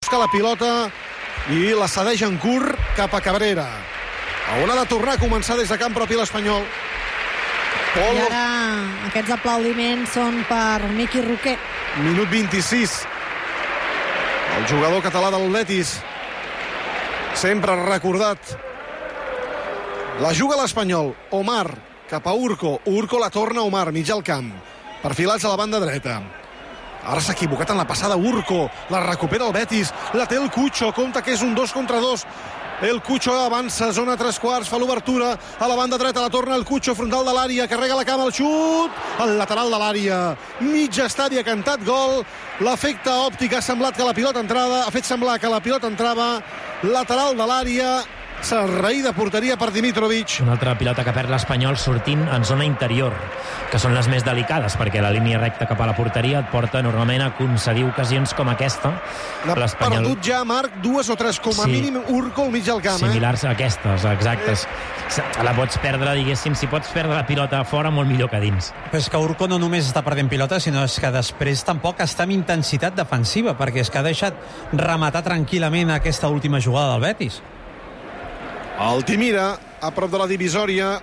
busca la pilota i la cedeix en curt cap a Cabrera. On ha de tornar a començar des de camp propi l'Espanyol. I ara aquests aplaudiments són per Miqui Roquer. Minut 26. El jugador català del Betis, sempre recordat. La juga l'Espanyol. Omar cap a Urco. Urco la torna a Omar, mig al camp. Perfilats a la banda dreta. Ara s'ha equivocat en la passada Urco. La recupera el Betis. La té el Cucho. Compte que és un 2 contra 2. El Cucho avança, zona 3/4, fa l'obertura a la banda dreta, la torna el Cucho, frontal de l'àrea, carrega la cama, el xut, al lateral de l'àrea. Mig estadi ha cantat gol. L'efecte òptic ha semblat que la pilota entrava, ha fet semblar que la pilota entrava, lateral de l'àrea, servei de porteria per Dimitrovic. Una altra pilota que perd l'Espanyol sortint en zona interior, que són les més delicades, perquè la línia recta cap a la porteria et porta normalment a concedir ocasions com aquesta. L'ha perdut ja, Marc, 2 o 3, com a mínim Urco al mig del camp. Similars a aquestes, exactes. La pots perdre, diguéssim, si pots perdre la pilota a fora, molt millor que dins. Però és que Urco no només està perdent pilota, sinó és que després tampoc està amb intensitat defensiva, perquè és que ha deixat rematar tranquil·lament aquesta última jugada del Betis. Altimira, a prop de la divisòria,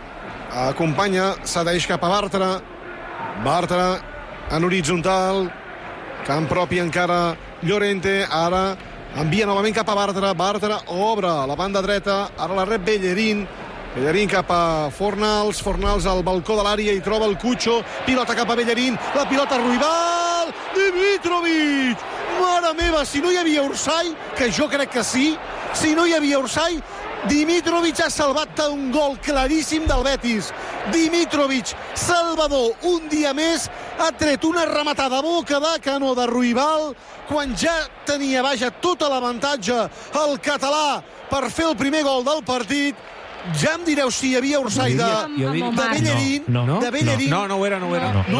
acompanya, cedeix cap a Bartra. Bartra en horitzontal, camp propi encara Llorente, ara envia novament cap a Bartra. Bartra obre la banda dreta, ara la rep Bellerín. Bellerín cap a Fornals, Fornals al balcó de l'àrea i troba el Cucho, pilota cap a Bellerín, la pilota a Ruibal, Dimitrovic! Mare meva, si no hi havia Orsay, que jo crec que sí, si no hi havia Orsay, Dimitrovic ha salvat un gol claríssim del Betis. Dimitrovic, salvador, un dia més, ha tret una rematada boca de canó de Ruibal quan ja tenia, vaja, tot l'avantatge el català per fer el primer gol del partit. Ja em direu si hi havia Orsay de Bellerín. De Bellerín. No ho era.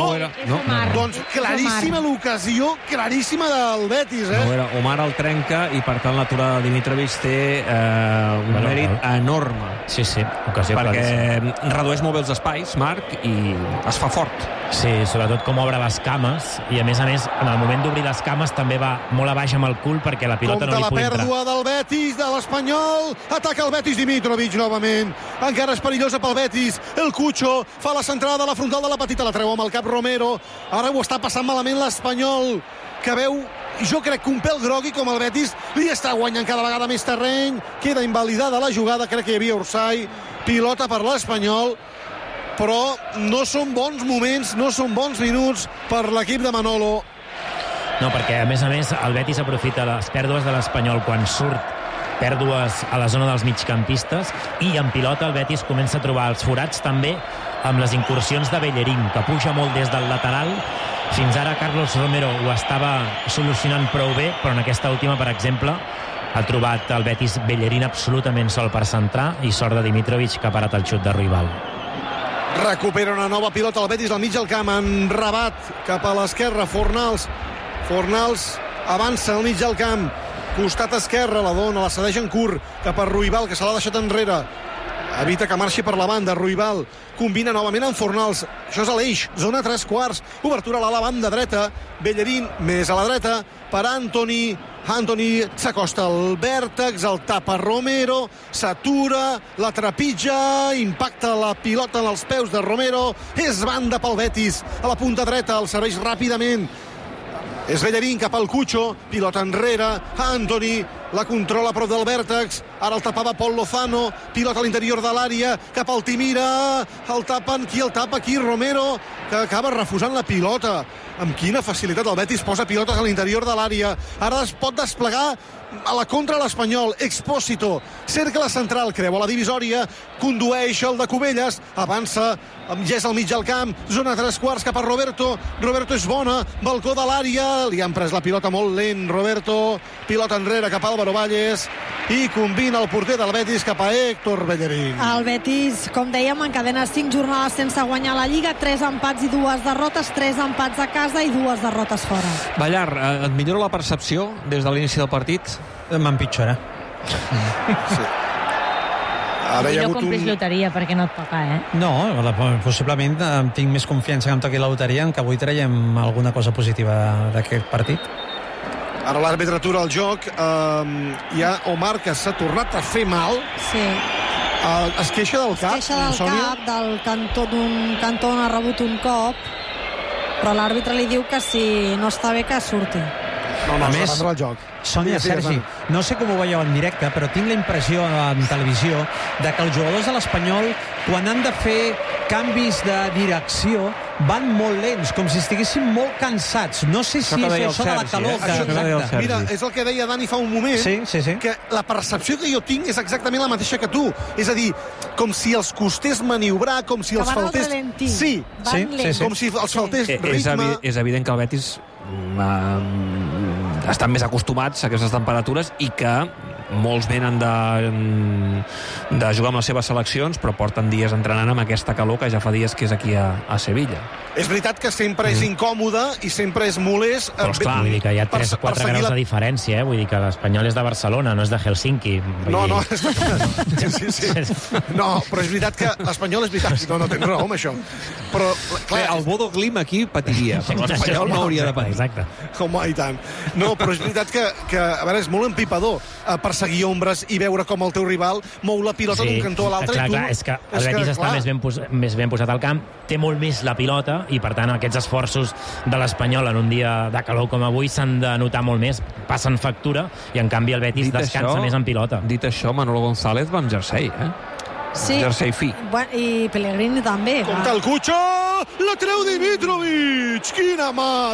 Doncs claríssima l'ocasió, claríssima del Betis, No era. Omar el trenca i per tant l'aturada de Dimitrovic té un mèrit enorme. Sí, ocasió perquè redueix molt bé els espais, Marc, i es fa fort. Sí, sobretot com obre les cames, i a més, en el moment d'obrir les cames també va molt a baix amb el cul perquè la pilota no li pugui entrar. Compte la pèrdua del Betis, de l'Espanyol, ataca el Betis, Dimitrovic novament, encara és perillosa pel Betis, el Cucho fa la centrada a la frontal de la petita, la treu amb el cap Romero, ara ho està passant malament l'Espanyol, que veu, jo crec que un pèl grogui com el Betis li està guanyant cada vegada més terreny, queda invalidada la jugada, crec que hi havia Orsay, pilota per l'Espanyol, però no són bons moments, no són bons minuts per l'equip de Manolo. No, perquè a més, el Betis aprofita les pèrdues de l'Espanyol quan surt, pèrdues a la zona dels migcampistes, i en pilota el Betis comença a trobar els forats també amb les incursions de Bellerín, que puja molt des del lateral. Fins ara Carlos Romero ho estava solucionant prou bé, però en aquesta última, per exemple, ha trobat el Betis Bellerín absolutament sol per centrar, i sort de Dimitrovic, que ha parat el xut de Ruibal. Recupera una nova pilota al Betis al mig del camp, en Rabat cap a l'esquerra, Fornals avança al mig del camp, costat esquerre, la dona, la cedeix en curt cap a Ruibal, que se l'ha deixat enrere, evita que marxi per la banda. Ruibal combina novament amb Fornals, això és a l'eix, zona 3/4, obertura a la banda dreta, Bellerín més a la dreta per Antoni s'acosta al vèrtex, el tapa Romero, s'atura, la trepitja, impacta la pilota en els peus de Romero, és banda pel Betis, a la punta dreta, el serveix ràpidament, és Bellerín cap al Cucho, pilota enrere, Antoni la controla a prop del vèrtex, ara el tapava Pol Lozano, pilota a l'interior de l'àrea, cap al Timira, el tapen, qui el tapa? Aquí Romero, que acaba refusant la pilota. Amb quina facilitat el Betis posa pilotes a l'interior de l'àrea, ara es pot desplegar a la contra l'Espanyol. Expósito, cercle central, creu a la divisòria, condueix el de Cubelles, avança, ja és al mig del camp, zona 3/4 cap a Roberto és bona, balcó de l'àrea, li han pres la pilota molt lent, Roberto, pilota enrere cap a Álvaro Valles, i combina el porter del Betis cap a Héctor Bellerín. El Betis, com dèiem, encadena 5 jornades sense guanyar la Lliga, 3 empats i 2 derrotes, 3 empats a casa i 2 derrotes fora. Ballar, et millora la percepció des de l'inici del partit? M'empitjora. Sí. Ara no compris loteria perquè no et toca, No, possiblement tinc més confiança que em toqui la loteria, en que avui traiem alguna cosa positiva d'aquest partit. Ara l'àrbitre atura el joc. Hi ha Omar, que s'ha tornat a fer mal. Sí. Es queixa del cap, Es queixa del Sònia? cap, del cantó d'un cantó on ha rebut un cop, però l'àrbitre li diu que si no està bé que surti. No, A es més, va prendre el joc. Sònia, Digues, Sergi, digues, no sé com ho veieu en directe, però tinc la impressió en televisió de que els jugadors de l'Espanyol, quan han de fer canvis de direcció, van molt lents, com si estiguessin molt cansats. No sé si és això de la calor. Això que deia el Sergi. Mira, és el que deia Dani fa un moment, Sí. que la percepció que jo tinc és exactament la mateixa que tu. És a dir, com si els costés maniobrar, com si Que els van al faltés... ralentí. Sí, Van Sí, lents. sí. com si els faltés És ritme. evident que el Betis estan més acostumats a aquestes temperatures i que molts venen de jugar amb les seves seleccions, però porten dies entrenant amb aquesta calor que ja fa dies que és aquí a Sevilla. És veritat que sempre és incòmode i sempre és molest. Però, esclar, Vull dir que hi ha per 3-4 seguir graus la- de diferència, Vull dir que l'Espanyol és de Barcelona, no és de Helsinki. Vull No, dir- no, sí. No, però és veritat que l'Espanyol és veritat. No, tens raó amb això. Però, clar, el Bodo Glim aquí patiria, però l'Espanyol no hauria de patir. Exacte. home, i tant. No, però és veritat que a veure, és molt empipador perseguir ombres i veure com el teu rival mou la pilota d'un cantó a l'altre. Clar, i tu... clar, és que el Betis està més ben posat al camp, té molt més la pilota i, per tant, aquests esforços de l'Espanyol en un dia de calor com avui s'han de notar molt més, passen factura, i en canvi el Betis descansa més en pilota. Dit això, Manolo González va amb jersei, eh? Sí. Jersei fi. Bueno, i Pellegrini també. Compte el Cucho! La treu Dimitrovic! Quina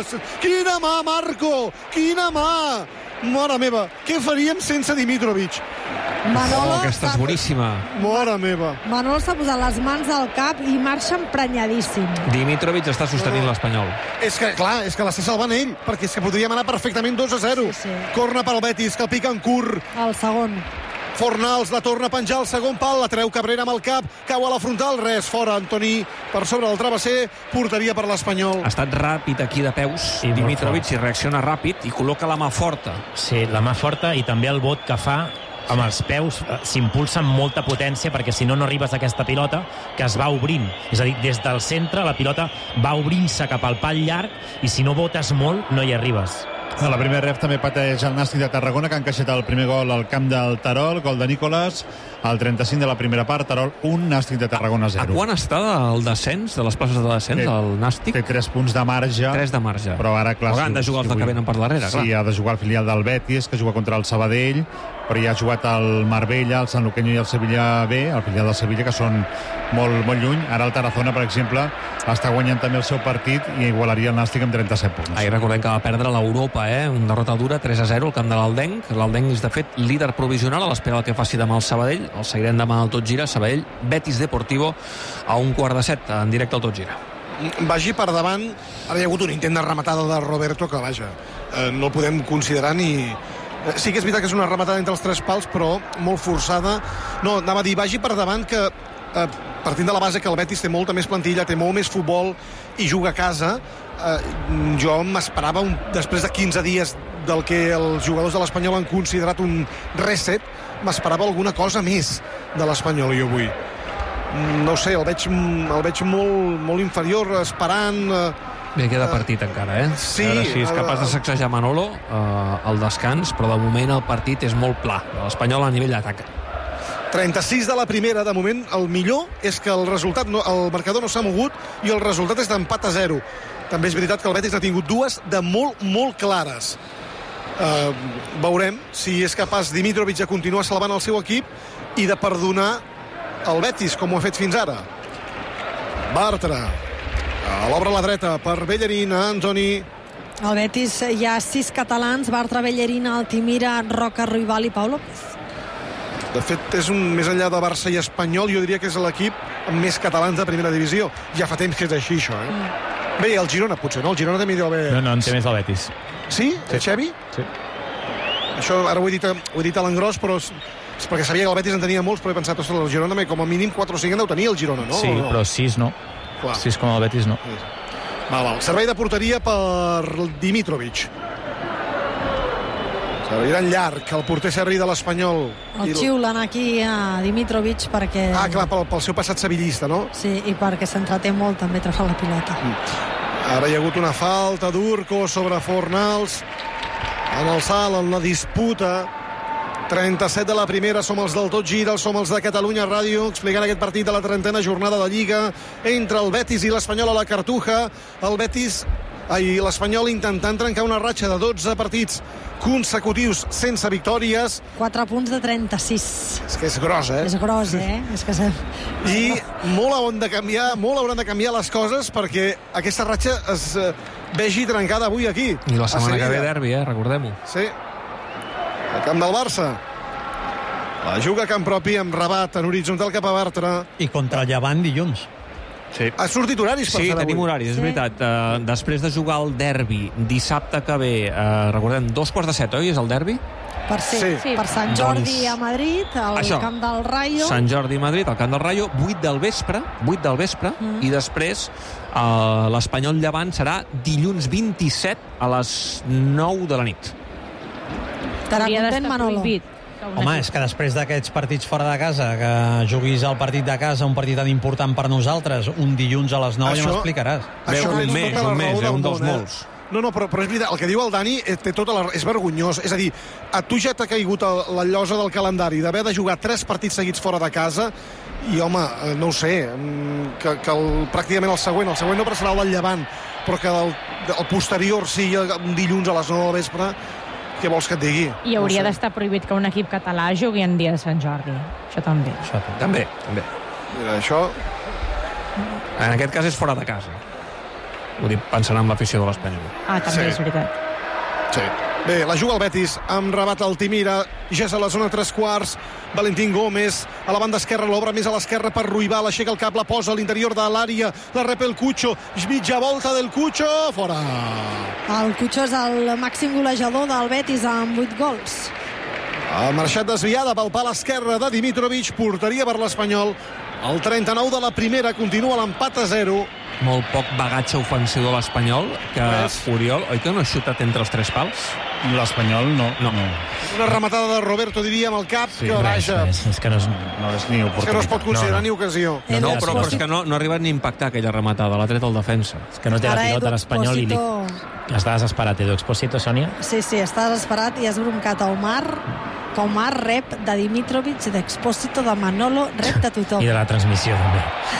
mà, Marco! Quina mà! Mare meva, què faríem sense Dimitrovic? Manolo Aquesta és boníssima. Mare meva. Manolo s'ha posat les mans al cap i marxa emprenyadíssim. Dimitrovic està sostenint l'Espanyol. És que, clar, és que l'està salvant ell, perquè és que podríem anar perfectament 2-0. Sí. Corna pel Betis, que el pica en curt. El segon. Fornals la torna a penjar al segon pal, la treu Cabrera amb el cap, cau a la frontal, res, fora Antoni per sobre del travesser, porteria per l'Espanyol. Ha estat ràpid aquí de peus, I molt Dimitrovic, fort. i reacciona ràpid i col·loca la mà forta. Sí, la mà forta i també el bot que fa amb els peus s'impulsa amb molta potència, perquè si no, no arribes a aquesta pilota que es va obrint. És a dir, des del centre la pilota va obrint-se cap al pal llarg i si no botes molt no hi arribes. A la primera ref també pateix el Nàstic de Tarragona, que ha encaixat el primer gol al camp del Terol, gol de Nicolas, al 35 de la primera part, Terol 1, Nàstic de Tarragona 0. A quan està el descens, de les places de descens, el Nàstic? Té 3 punts de marge. 3 de marge. Però ara, clar... Però han de jugar els que venen per darrere, clar. Sí, ha de jugar el filial del Betis, que juga contra el Sabadell, però ja ha jugat el Marbella, el Sant Luqueño i el Sevilla B, el filial del Sevilla, que són molt lluny. Ara el Tarazona, per exemple, està guanyant també el seu partit i igualaria el Nàstic amb 37 punts. Ahir recordem que va perdre l'Europa, una derrota dura, 3-0 al camp de l'Aldenc. L'Aldenc és, de fet, líder provisional a l'espera del que faci demà el Sabadell. El seguirem demà al Tot Gira. Sabadell, Betis Deportivo, a 1:15, en directe al Tot Gira. Vagi per davant, ara hi ha hagut un intent de rematada de Roberto que, vaja, no el podem considerar ni... Sí que és veritat que és una rematada entre els 3 pals, però molt forçada. No, anava a dir, vagi per davant que, partint de la base que el Betis té molta més plantilla, té molt més futbol i juga a casa, jo m'esperava, després de 15 dies del que els jugadors de l'Espanyol han considerat un reset, m'esperava alguna cosa més de l'Espanyol, jo avui. No ho sé, el veig molt inferior, esperant... Bé, queda partit encara, Sí. A veure si és capaç de sacsejar Manolo al descans, però de moment el partit és molt pla. L'Espanyol a nivell d'atac. 36 de la primera, de moment el millor és que el marcador no s'ha mogut i el resultat és d'empat a 0. També és veritat que el Betis ha tingut dues de molt clares. Veurem si és capaç Dimitrovic de continuar salvant el seu equip i de perdonar el Betis, com ho ha fet fins ara. Bartra a l'obra a la dreta per Bellerín, Antoni. Al Betis hi ha 6 catalans: Bartra, Bellerín, Altimira, Roca, Ruibal i Pau López. De fet, és més enllà de Barça i Espanyol, jo diria que és l'equip amb més catalans de primera divisió. Ja fa temps que és així, això, Bé, el Girona, potser, no? El Girona també deu haver... No, en té més el Betis. Sí? El Xevi? Sí. Això ara ho he dit a l'engròs, però és perquè sabia que el Betis en tenia molts, però he pensat, ostres, el Girona també com a mínim 4 o 5 en deu tenir el Girona, no? Sí, no? però 6 no. Clar. 6 com el Betis no. Val. Servei de porteria per Dimitrovic. Serviran llarg, el porter servi de l'Espanyol. El xiulen aquí a Dimitrovic perquè... Ah, clar, pel seu passat sevillista, no? Sí, i perquè s'entreté molt també a treure la pilota. Ara hi ha hagut una falta d'Urco sobre Fornals. En el salt, en la disputa. 37 de la primera, som els del Tot Gira, som els de Catalunya Ràdio, explicant aquest partit de la 30a jornada de Lliga entre el Betis i l'Espanyol a la Cartuja. El Betis i l'Espanyol intentant trencar una ratxa de 12 partits consecutius sense victòries. 4 punts de 36. És que és gros, eh? És gros, eh? És que I molt hauran de canviar les coses perquè aquesta ratxa es vegi trencada avui aquí. I la setmana que ve derbi, recordem-ho. Sí. El camp del Barça. La juga a camp propi amb Rabat en horitzontal cap a Bartra. I contra el Llevant dilluns. Sí. Ha sortit horaris per Sí, ser tenim avui. horaris, és veritat. Després de jugar el derbi dissabte que ve, recordem, 2:15, oi? És el derbi? Per Sant Jordi a Madrid, al camp del Rayo. Sant Jordi a Madrid, al camp del Rayo, 8 del vespre, i després l'Espanyol Llevant serà dilluns 27 a les 9 de la nit. Estarà content, Manolo. Home, és que després d'aquests partits fora de casa, que juguis el partit de casa, un partit tan important per nosaltres, un dilluns a les 9, ja m'explicaràs. Un dels molts. No, però és veritat, el que diu el Dani té és vergonyós. És a dir, a tu ja t'ha caigut la llosa del calendari d'haver de jugar 3 partits seguits fora de casa i, home, no ho sé, que pràcticament el següent no serà el del Llevant, però que el posterior sigui un dilluns a les 9 del vespre. Què vols que et digui? I hauria d'estar prohibit que un equip català jugui en dia de Sant Jordi. Això també. També. Mira, això... En aquest cas és fora de casa. Ho dic pensant en l'afició de l'Espanyol. També és veritat. Sí. Bé, la juga el Betis amb Rabat Altimira, ja és a la zona 3/4. Valentín Gómez a la banda esquerra, l'obre més a l'esquerra per Ruibal, aixeca el cap, la posa a l'interior de l'àrea, la rep el Cucho, mitja volta del Cucho, fora. El Cucho és el màxim golejador del Betis amb 8 gols. Ha marxat desviada pel pal esquerre de Dimitrovic, porteria per l'Espanyol. El 39 de la primera, continua l'empat a 0. Molt poc bagatge ofensiu de l'Espanyol, que Oriol, oi que no ha xutat entre els 3 pals? L'Espanyol no. Una rematada de Roberto, diria, amb el cap, que vaja. És que no és ni oportunitat. És que no es pot considerar ni ocasió. Però és que no ha arribat ni a impactar aquella rematada, l'ha tret el defensa. És que no té la pilota l'Espanyol i està desesperat. Edu Expósito, Sònia? Sí, està desesperat i has broncat a Omar, que Omar rep de Dimitrovic, d'Expósito, de Manolo, rep de tothom. I de la transmissió, també.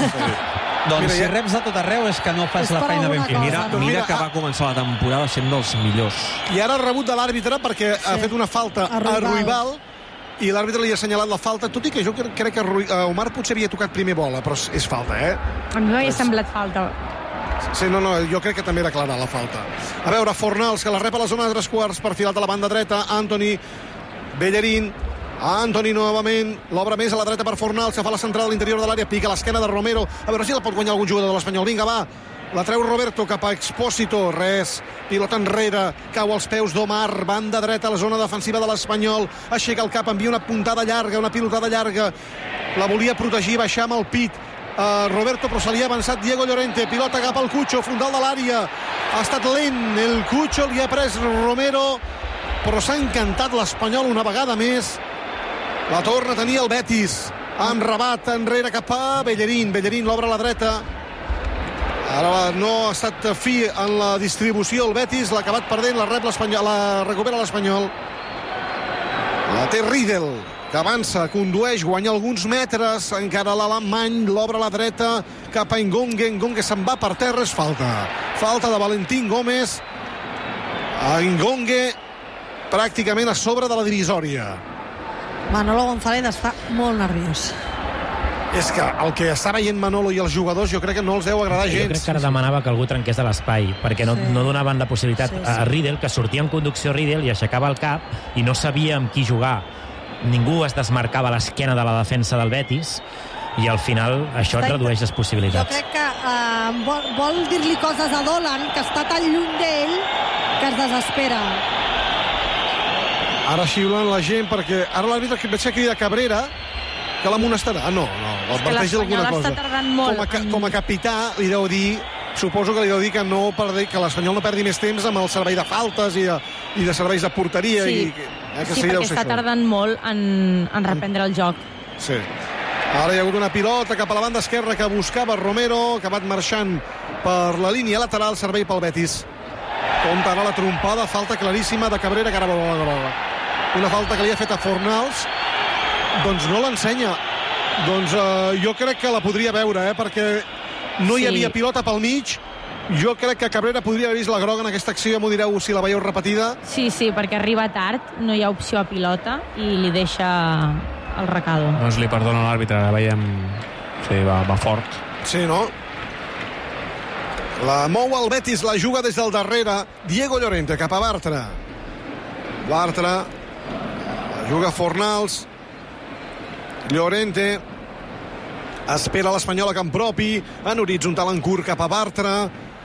Doncs si reps de tot arreu és que no fas la feina ben feta. Mira que va començar la temporada sent dels millors. I ara ha rebut de l'àrbitre perquè ha fet una falta a Ruibal i l'àrbitre li ha assenyalat la falta, tot i que jo crec que Omar potser havia tocat primer bola, però és falta, A mi m'havia semblat falta. Sí, no, jo crec que també era clara la falta. A veure, Fornals, que la rep a la zona de 3/4, perfilat a la banda dreta, Antoni, Bellerín, Antoni novament, l'obre més a la dreta per Fornals, que fa la centrada a l'interior de l'àrea, pica l'esquena de Romero, a veure si la pot guanyar algun jugador de l'Espanyol. Vinga, va, la treu Roberto cap a Expósito, res, pilota enrere, cau als peus d'Omar, banda dreta a la zona defensiva de l'Espanyol, aixeca el cap, envia una puntada llarga, una pilotada llarga, la volia protegir, baixar amb el pit, Roberto, però se li ha avançat Diego Llorente, pilota cap al Cucho, frontal de l'àrea, ha estat lent, el Cucho li ha pres Romero, però s'ha encantat l'Espanyol una vegada més. La torna a tenir el Betis amb Rabat enrere cap a Bellerín l'obre a la dreta, ara no ha estat fi en la distribució el Betis, l'ha acabat perdent, la rep l'Espanyol, la recupera l'Espanyol, la té Riedel, que avança, condueix, guanya alguns metres, encara l'alemany, l'obre a la dreta cap a Ngonge se'n va per terra, és falta de Valentín Gómez, a Ngonge pràcticament a sobre de la divisòria. Manolo González està molt nerviós. És que el que està veient Manolo i els jugadors jo crec que no els deu agradar gens. Jo crec que ara demanava que algú trenqués de l'espai, perquè no donaven la possibilitat a Riedel, que sortia en conducció Riedel i aixecava el cap i no sabia amb qui jugar. Ningú es desmarcava a l'esquena de la defensa del Betis i al final això et redueix les possibilitats. Jo crec que vol dir-li coses a Dolan, que està tan lluny d'ell que es desespera. Ara xiulen la gent perquè ara l'àrbitre veig que crida Cabrera, que l'amonestarà. No, adverteix alguna cosa. Està tardant molt. Com a capità li deu dir, suposo que li deu dir que l'Espanyol no perdi més temps amb el servei de faltes i de serveis de porteria. Sí, perquè està tardant molt en reprendre el joc. Sí. Ara hi ha hagut una pilota cap a la banda esquerra que buscava Romero, acabat marxant per la línia lateral, servei pel Betis. Compte ara la trompada, falta claríssima de Cabrera, que ara vol la groga. Una falta que li ha fet a Fornals, doncs no l'ensenya. Doncs jo crec que la podria veure, perquè no hi havia pilota pel mig. Jo crec que Cabrera podria haver vist la groga en aquesta acció, ja m'ho direu si la veieu repetida. Sí, perquè arriba tard, no hi ha opció a pilota i li deixa el recado. Doncs li perdona l'àrbitre, veiem... Sí, va fort. Sí, no? La mou el Betis, la juga des del darrere. Diego Llorente cap a Bartra. Bartra, la juga Fornals. Llorente espera l'Espanyol a camp propi, en horitzontal en curt cap a Bartra.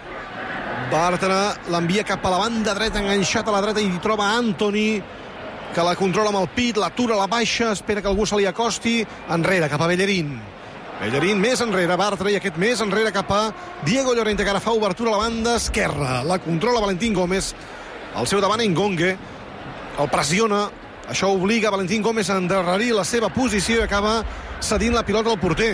Bartra l'envia cap a la banda dreta, enganxat a la dreta, i troba Antoni, que la controla amb el pit, l'atura a la baixa, espera que algú se li acosti, enrere cap a Bellerín. Bellerín més enrere, Bartra, i aquest més enrere cap a Diego Llorente, que ara fa obertura a la banda esquerra. La controla Valentín Gómez, al seu davant Engongue, el pressiona, això obliga Valentín Gómez a endarrerir la seva posició i acaba cedint la pilota al porter.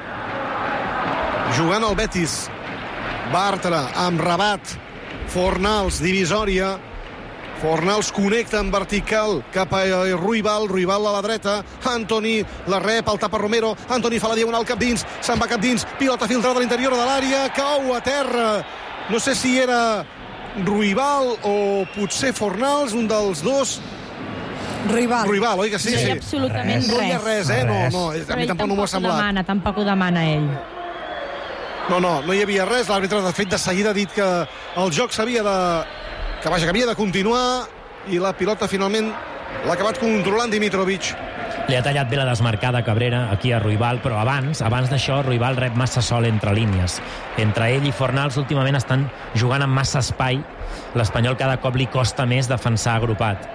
Jugant el Betis. Bartra amb Rabat, Fornals, divisòria. Fornals connecta en vertical cap a Ruibal a la dreta. Antoni la rep, el tapa Romero. Antoni fa la diagonal cap dins, se'n va cap dins, pilota filtrada a l'interior de l'àrea, cau a terra. No sé si era Ruibal o potser Fornals, un dels dos. Ruibal, oi que sí? No hi ha absolutament res. No hi ha res, No, a mi tampoc no m'ho ha semblat. Tampoc ho demana ell. No hi havia res. L'àrbitre, de fet, de seguida ha dit que el joc s'havia que havia de continuar, i la pilota finalment l'ha acabat controlant Dimitrovic. Li ha tallat bé la desmarcada Cabrera aquí a Ruibal, però abans d'això Ruibal rep massa sol entre línies. Entre ell i Fornals últimament estan jugant amb massa espai. L'Espanyol cada cop li costa més defensar agrupat.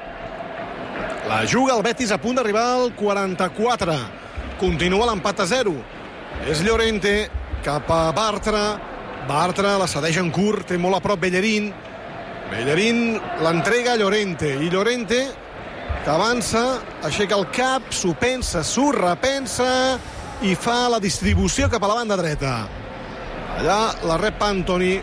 La juga el Betis a punt d'arribar al 44. Continua l'empat a 0. És Llorente cap a Bartra. Bartra la cedeix en curt, té molt a prop Bellerín. Bellerín l'entrega a Llorente, i Llorente, que avança, aixeca el cap, s'ho pensa, s'ho repensa i fa la distribució cap a la banda dreta. Allà la rep Antoni.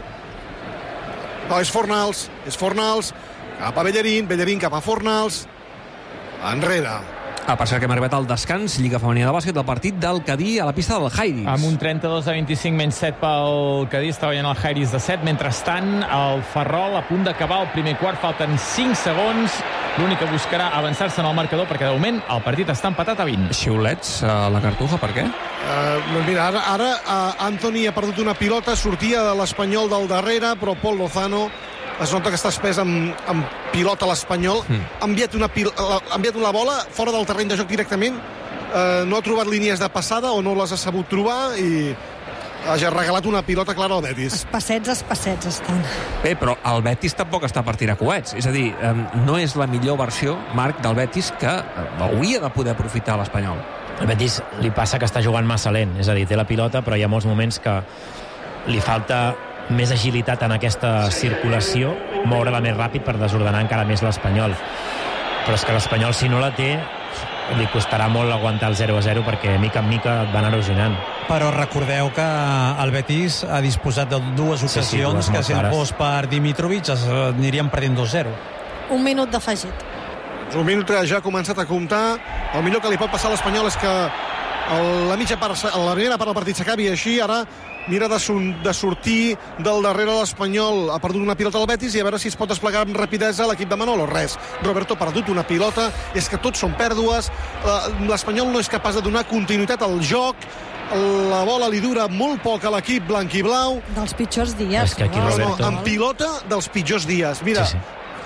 No, és Fornals cap a Bellerín cap a Fornals, enrere. Per cert, que hem arribat al descans, Lliga Femenina de Bàsquet, del partit del Cadí a la pista del Jairis. Amb un 32-25 menys 7 pel Cadí, està veient el Jairis de 7. Mentrestant, el Ferrol a punt d'acabar el primer quart, falten 5 segons. L'únic que buscarà avançar-se en el marcador, perquè de moment el partit està empatat a 20. Xiulets a la Cartuja, per què? Mira, ara Antoni ha perdut una pilota, sortia de l'Espanyol del darrere, però Pol Lozano es nota que està espès amb pilota a l'Espanyol. Ha enviat la bola fora del terreny de joc directament, no ha trobat línies de passada o no les ha sabut trobar i ha regalat una pilota clara al Betis. Espacets estan. Bé, però el Betis tampoc està per tirar coets. És a dir, no és la millor versió, Marc, del Betis, que hauria de poder aprofitar l'Espanyol. El Betis li passa que està jugant massa lent, és a dir, té la pilota, però hi ha molts moments que li falta més agilitat en aquesta circulació, moure-la més ràpid per desordenar encara més l'Espanyol. Però és que l'Espanyol, si no la té, li costarà molt aguantar el 0-0 perquè mica en mica et van erosionant. Però recordeu que el Betis ha disposat de dues ocasions que si no fos per Dimitrovic anirien perdent 2-0. Un minut d'afegit. Un minut que ja ha començat a comptar. El millor que li pot passar a l'Espanyol és que la primera part del partit s'acabi així. Ara mira de sortir del darrere l'Espanyol. Ha perdut una pilota al Betis i a veure si es pot desplegar amb rapidesa l'equip de Manolo. Res. Roberto ha perdut una pilota. És que tots són pèrdues. L'Espanyol no és capaç de donar continuïtat al joc. La bola li dura molt poc a l'equip blanc i blau. Dels pitjors dies. És que aquí Roberto... En pilota dels pitjors dies. Mira, sí.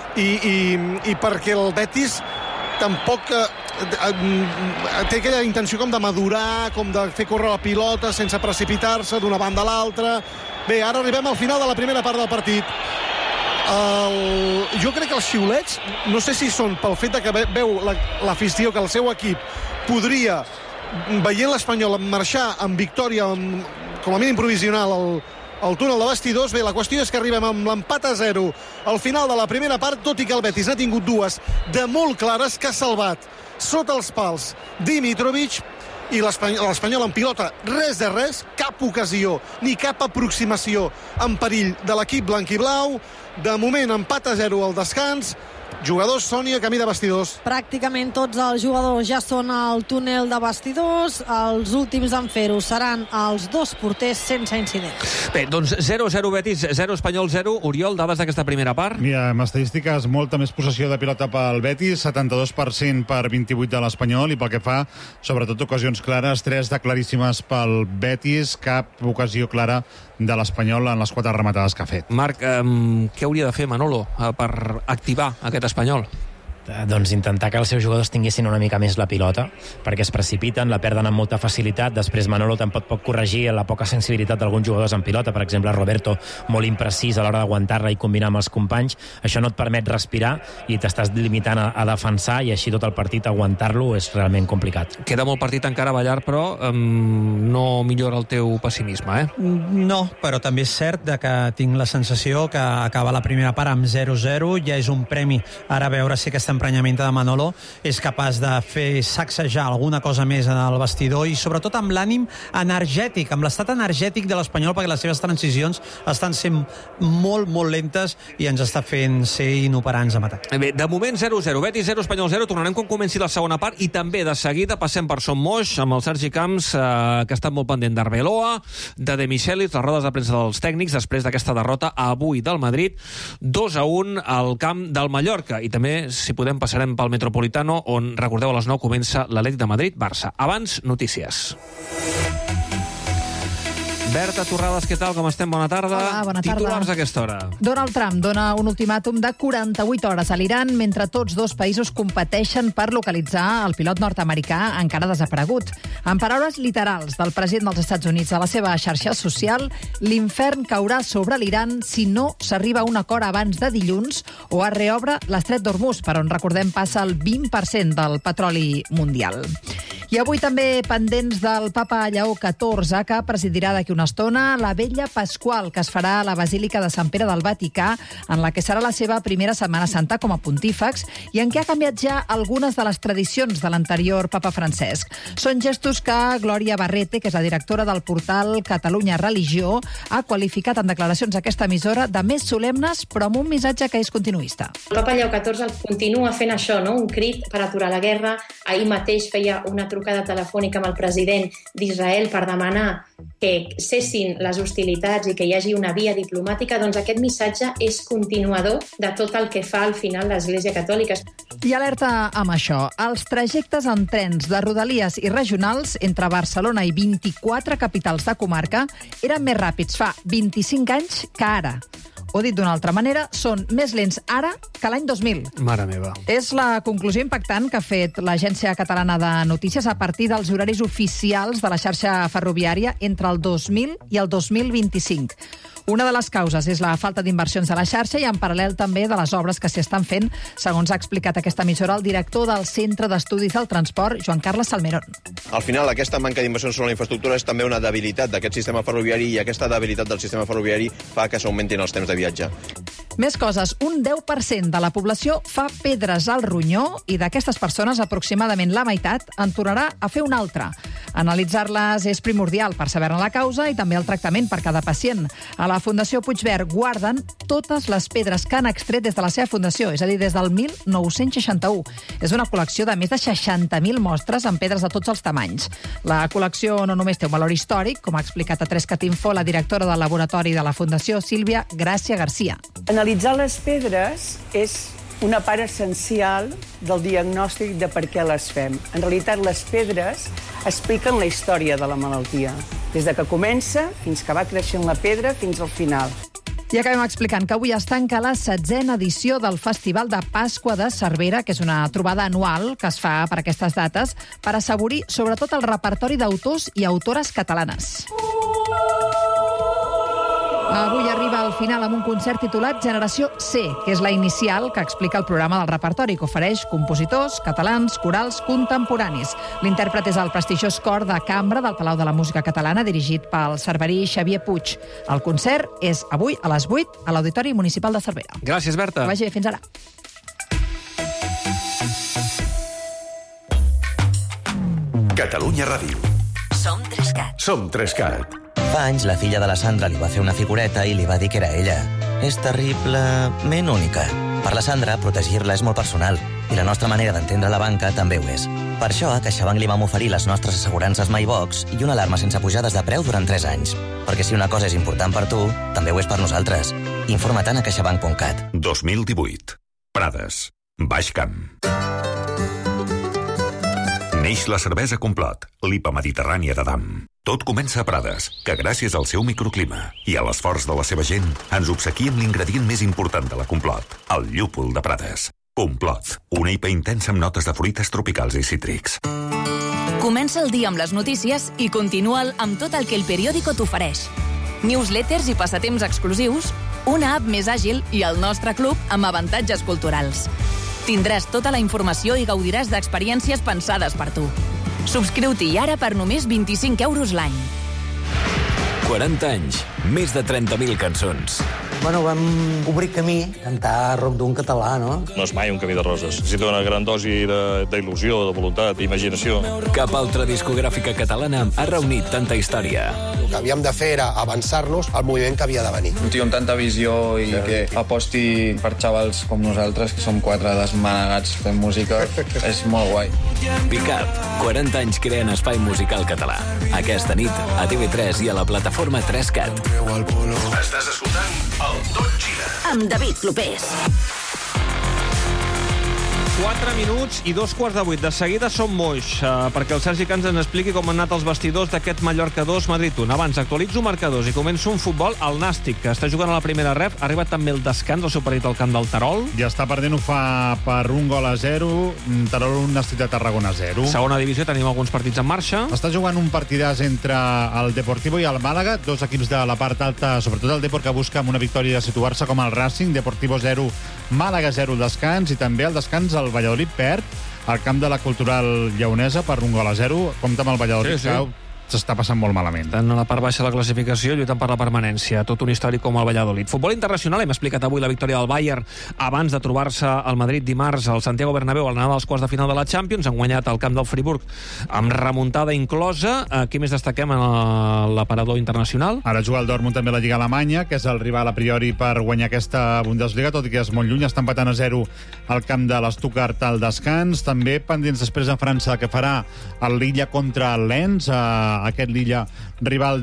I perquè el Betis tampoc té aquella intenció com de madurar, com de fer córrer la pilota sense precipitar-se d'una banda a l'altra. Bé, ara arribem al final de la primera part del partit. Jo crec que els xiulets, no sé si són pel fet que veu l'afició que el seu equip podria, veient l'Espanyol, marxar amb victòria, com a mínim provisional, al túnel de vestidors. Bé, la qüestió és que arribem amb l'empat a 0 al final de la primera part, tot i que el Betis n'ha tingut dues de molt clares que ha salvat sota els pals Dimitrovic. i l'Espanyol en pilota res de res, cap ocasió ni cap aproximació en perill de l'equip blanc i blau. De moment empat a 0 al descans. Jugadors, Sònia, camí de vestidors. Pràcticament tots els jugadors ja són al túnel de vestidors. Els últims en fer-ho seran els dos porters sense incidents. Bé, doncs 0-0 Betis, 0 Espanyol 0. Oriol, dades d'aquesta primera part? Mira, amb estadístiques, molta més possessió de pilota pel Betis, 72% per 28 de l'Espanyol, i pel que fa, sobretot, ocasions clares, 3 de claríssimes pel Betis, cap ocasió clara de l'Espanyol en les 4 rematades que ha fet. Marc, què hauria de fer Manolo per activar aquest Espanyol? Doncs intentar que els seus jugadors tinguessin una mica més la pilota, perquè es precipiten, la perden amb molta facilitat. Després Manolo tampoc pot corregir la poca sensibilitat d'alguns jugadors en pilota. Per exemple, Roberto, molt imprecís a l'hora d'aguantar-la i combinar amb els companys. Això no et permet respirar i t'estàs limitant a defensar, i així tot el partit aguantar-lo és realment complicat. Queda molt partit encara a Ballar, però no millora el teu pessimisme, eh? No, però també és cert que tinc la sensació que acaba la primera part amb 0-0, ja és un premi. Ara a veure si aquesta emprenyament de Manolo és capaç de fer sacsejar alguna cosa més en el vestidor, i sobretot amb l'ànim energètic, amb l'estat energètic de l'Espanyol, perquè les seves transicions estan sent molt, molt lentes i ens està fent ser inoperants amb atac. Bé, de moment 0-0, Betis 0, Espanyol 0. Tornarem quan comenci la segona part, i també de seguida passem per Son Moix amb el Sergi Camps, que ha estat molt pendent d'Arbeloa, de Michelis, les rodes de premsa dels tècnics després d'aquesta derrota avui del Madrid 2-1 al camp del Mallorca. I també, si podem, passarem pel Metropolitano, on, recordeu, a les 9 comença l'Atlètic de Madrid-Barça. Abans, notícies. Berta Torrades, què tal? Com estem? Bona tarda. Hola, bona tarda. Titulars a aquesta hora. Donald Trump dona un ultimàtum de 48 hores a l'Iran mentre tots dos països competeixen per localitzar el pilot nord-americà encara desaparegut. En paraules literals del president dels Estats Units a la seva xarxa social, l'infern caurà sobre l'Iran si no s'arriba a un acord abans de dilluns o es reobre l'estret d'Hormuz, per on, recordem, passa el 20% del petroli mundial. I avui també pendents del papa Lleó XIV, que presidirà d'aquí una estona la Vetlla Pasqual, que es farà a la Basílica de Sant Pere del Vaticà, en la que serà la seva primera Setmana Santa com a pontífex, i en què ha canviat ja algunes de les tradicions de l'anterior papa Francesc. Són gestos que Glòria Barrete, que és la directora del portal Catalunya Religió, ha qualificat en declaracions a aquesta emissora de més solemnes, però amb un missatge que és continuista. El papa Lleó XIV continua fent això, no? Un crit per aturar la guerra. Ahir mateix feia una trucada telefònica amb el president d'Israel per demanar que cessin les hostilitats i que hi hagi una via diplomàtica. Doncs aquest missatge és continuador de tot el que fa al final l'Església Catòlica. I alerta amb això. Els trajectes en trens de rodalies i regionals entre Barcelona i 24 capitals de comarca eren més ràpids fa 25 anys que ara. O dit d'una altra manera, són més lents ara que l'any 2000. Mare meva. És la conclusió impactant que ha fet l'Agència Catalana de Notícies a partir dels horaris oficials de la xarxa ferroviària entre el 2000 i el 2025. Una de les causes és la falta d'inversions a la xarxa i en paral·lel també de les obres que s'hi estan fent, segons ha explicat aquesta emissora el director del Centre d'Estudis del Transport, Joan Carles Salmerón. Al final, aquesta manca d'inversions sobre la infraestructura és també una debilitat d'aquest sistema ferroviari, i aquesta debilitat del sistema ferroviari fa que s'augmentin els temps de viatge. Més coses. Un 10% de la població fa pedres al ronyó i d'aquestes persones aproximadament la meitat en tornarà a fer una altra. Analitzar-les és primordial per saber-ne la causa i també el tractament per cada pacient. A la Fundació Puigverd guarden totes les pedres que han extret des de la seva fundació, és a dir, des del 1961. És una col·lecció de més de 60.000 mostres amb pedres de tots els tamanys. La col·lecció no només té un valor històric, com ha explicat a 3cat Info la directora del laboratori de la Fundació, Sílvia Gràcia Garcia. Analitzar les pedres és una part essencial del diagnòstic de per què les fem. En realitat, les pedres expliquen la història de la malaltia, des de que comença fins que va creixent la pedra fins al final. I acabem explicant que avui es tanca la 16a edició del Festival de Pasqua de Cervera, que és una trobada anual que es fa per aquestes dates per assaborir sobretot el repertori d'autors i autores catalanes. Avui arriba al final amb un concert titulat Generació C, que és la inicial que explica el programa del repertori, que ofereix compositors catalans, corals contemporanis. L'intèrpret és el prestigiós cor de cambra del Palau de la Música Catalana, dirigit pel cerverí Xavier Puig. El concert és avui a les 8 a l'Auditori Municipal de Cervera. Gràcies, Berta. Que vagi bé, fins ara. Catalunya Ràdio. Som 3CAT. Som 3CAT. Fa anys la filla de la Sandra li va fer una figureta i li va dir que era ella. És terriblement única. Per la Sandra, protegir-la és molt personal i la nostra manera d'entendre la banca també ho és. Per això, a CaixaBank li vam oferir les nostres assegurances MyBox i una alarma sense pujades de preu durant 3 anys. Perquè si una cosa és important per tu, també ho és per nosaltres. Informa't a caixabank.cat. 2018. Prades. Baix Camp. Neix la cervesa Complot, l'IPA mediterrània d'Adam. Tot comença a Prades, que gràcies al seu microclima i a l'esforç de la seva gent ens obsequia amb l'ingredient més important de la Complot, el llúpol de Prades. Complot, una IPA intensa amb notes de fruites tropicals i cítrics. Comença el dia amb les notícies i continua'l amb tot el que El Periódico t'ofereix. Newsletters i passatemps exclusius, una app més àgil i el nostre club amb avantatges culturals. Tindràs tota la informació i gaudiràs d'experiències pensades per tu. Subscriu-t'hi ara per només 25 euros l'any. 40 anys, més de 30.000 cançons. Bueno, vam obrir camí, cantar rock d'un català, no? No és mai un camí de roses. Necessita una gran dosi d'il·lusió, de voluntat, d'imaginació. Cap altra discogràfica catalana ha reunit tanta història. El que havíem de fer era avançar-nos al moviment que havia de venir. Un tio amb tanta visió i que aposti per xavals com nosaltres, que som 4 desmanegats fent música, és molt guai. Pick Up, 40 anys creant espai musical català. Aquesta nit, a TV3 i a la plataforma 3CAT. Estàs escoltant el Tot Gira. Amb David Clopés. 4 minuts i 2:15. De seguida som moix, perquè el Sergi Camps ens expliqui com han anat els vestidors d'aquest Mallorca 2, Madrid 1. Abans actualitzo marcadors i començo un futbol. El Nàstic, que està jugant a la primera ref, ha arribat també el descans al seu partit al camp del Terol. Ja està perdent, ho fa per 1-0. Terol, un Nàstic de Tarragona 0. Segona divisió, tenim alguns partits en marxa. Està jugant un partidàs entre el Deportivo i el Màlaga, dos equips de la part alta, sobretot el Depor, que busca amb una victòria de situar-se com el Racing. Deportivo 0, Màlaga 0 al descans, i també al descans el Valladolid perd al camp de la Cultural Lleonesa per 1-0. Compte amb el Valladolid, sí. que s'està passant molt malament. Tant a la part baixa de la classificació, lluitant per la permanència. Tot un històric com el Valladolid. Futbol internacional, hem explicat avui la victòria del Bayern abans de trobar-se al Madrid dimarts al Santiago Bernabéu al anar als quarts de final de la Champions. Han guanyat al camp del Friburg amb remuntada inclosa. Què més destaquem en l'aparador internacional? Ara juga el Dortmund també a la Lliga Alemanya, que és el rival a priori per guanyar aquesta Bundesliga, tot i que és molt lluny. Està empatant a 0 al camp de l'Stuttgart al descans. També pendents després a França, que farà el Lilla contra el Lens. Aquest Lilla, rival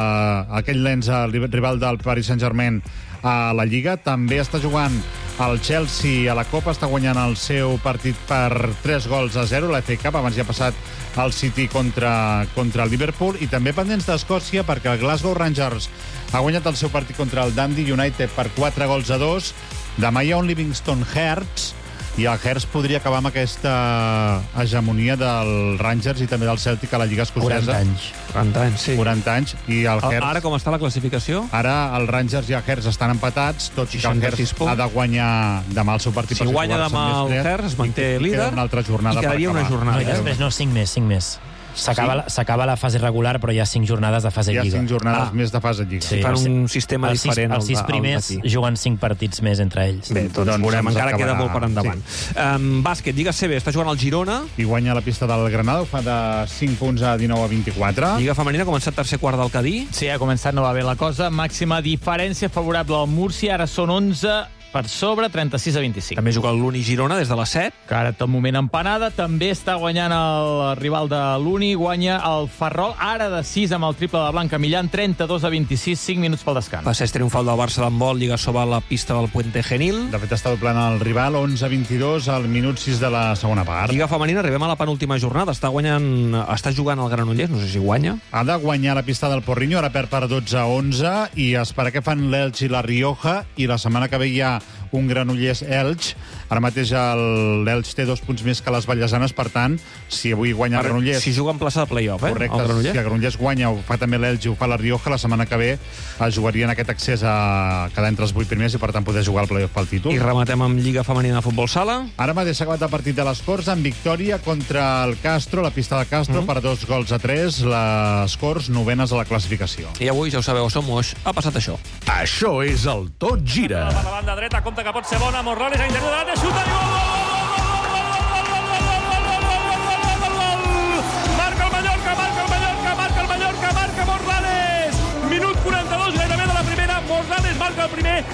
del Paris Saint-Germain a la Lliga. També està jugant el Chelsea a la Copa, està guanyant el seu partit per 3-0 la FA Cup. Abans ja ha passat el City contra el Liverpool. I també pendents d'Escòcia, perquè el Glasgow Rangers ha guanyat el seu partit contra el Dundee United per 4-2. Demà hi ha un Livingston Hearts, i el Hearts podria acabar amb aquesta hegemonia del Rangers i també del Celtic a la Lliga Escocesa. 40 anys, sí. 40 anys. I el Hearts... Ara com està la classificació? Ara el Rangers i el Hearts estan empatats, tot i que el Hearts ha de guanyar demà el seu partit. Si guanya demà el Hearts, es manté líder, una altra jornada i quedaria una jornada. I després, 5 més. S'acaba la fase regular, però hi ha 5 jornades de fase Lliga. Hi ha 5 jornades més de fase Lliga. Sí, fan un sistema diferent. Els 6 primers juguen 5 partits més entre ells. Bé, doncs veurem, encara queda molt per endavant. Bàsquet, Lliga CB, està jugant el Girona. I guanya la pista del Granada, ho fa de 5 punts a 19-24. Lliga femenina, ha començat tercer quart del Cadí. Sí, ha començat, no va bé la cosa. Màxima diferència favorable al Múrcia, ara són 11 per sobre, 36-25. També juga l'Uni Girona des de les 7. Que ara tot moment empanada. També està guanyant el rival de l'Uni, guanya el Ferrol, ara de 6 amb el triple de Blanca Millán, 32-26, 5 minuts pel descans. Passeig triomfal del Barça d'handbol, Lliga sobre la pista del Puente Genil. De fet, està doblant el rival, 11-22 al minut 6 de la segona part. Lliga femenina, arribem a la penúltima jornada. Està jugant el Granollers, no sé si guanya. Ha de guanyar la pista del Porriño, ara perd per 12-11, i espera que fan l'Elx i la Rioja, i la setmana que ve hi ha un Granollers-Elx. Ara mateix l'Elx té 2 punts més que les Vallesanes, per tant, si avui guanya el Granollers... Si juga en plaça de play-off, correcte, si el Granollers guanya, ho fa també l'Elx i ho fa la Rioja, la setmana que ve jugarien aquest accés a quedar entre els 8 primers i, per tant, poder jugar al play-off pel títol. I rematem amb Lliga femenina de futbol sala. Ara mateix s'ha acabat el partit de les Corts amb victòria contra el Castro, la pista de Castro, per 2-3. Les Corts, novenes a la classificació. I avui, ja ho sabeu, som Moix, ha passat això. Això és el Tot Gira. Per la banda dreta, compte que pot ser bona. Morrales a interior de l'àrea, xuta i gol! Marca el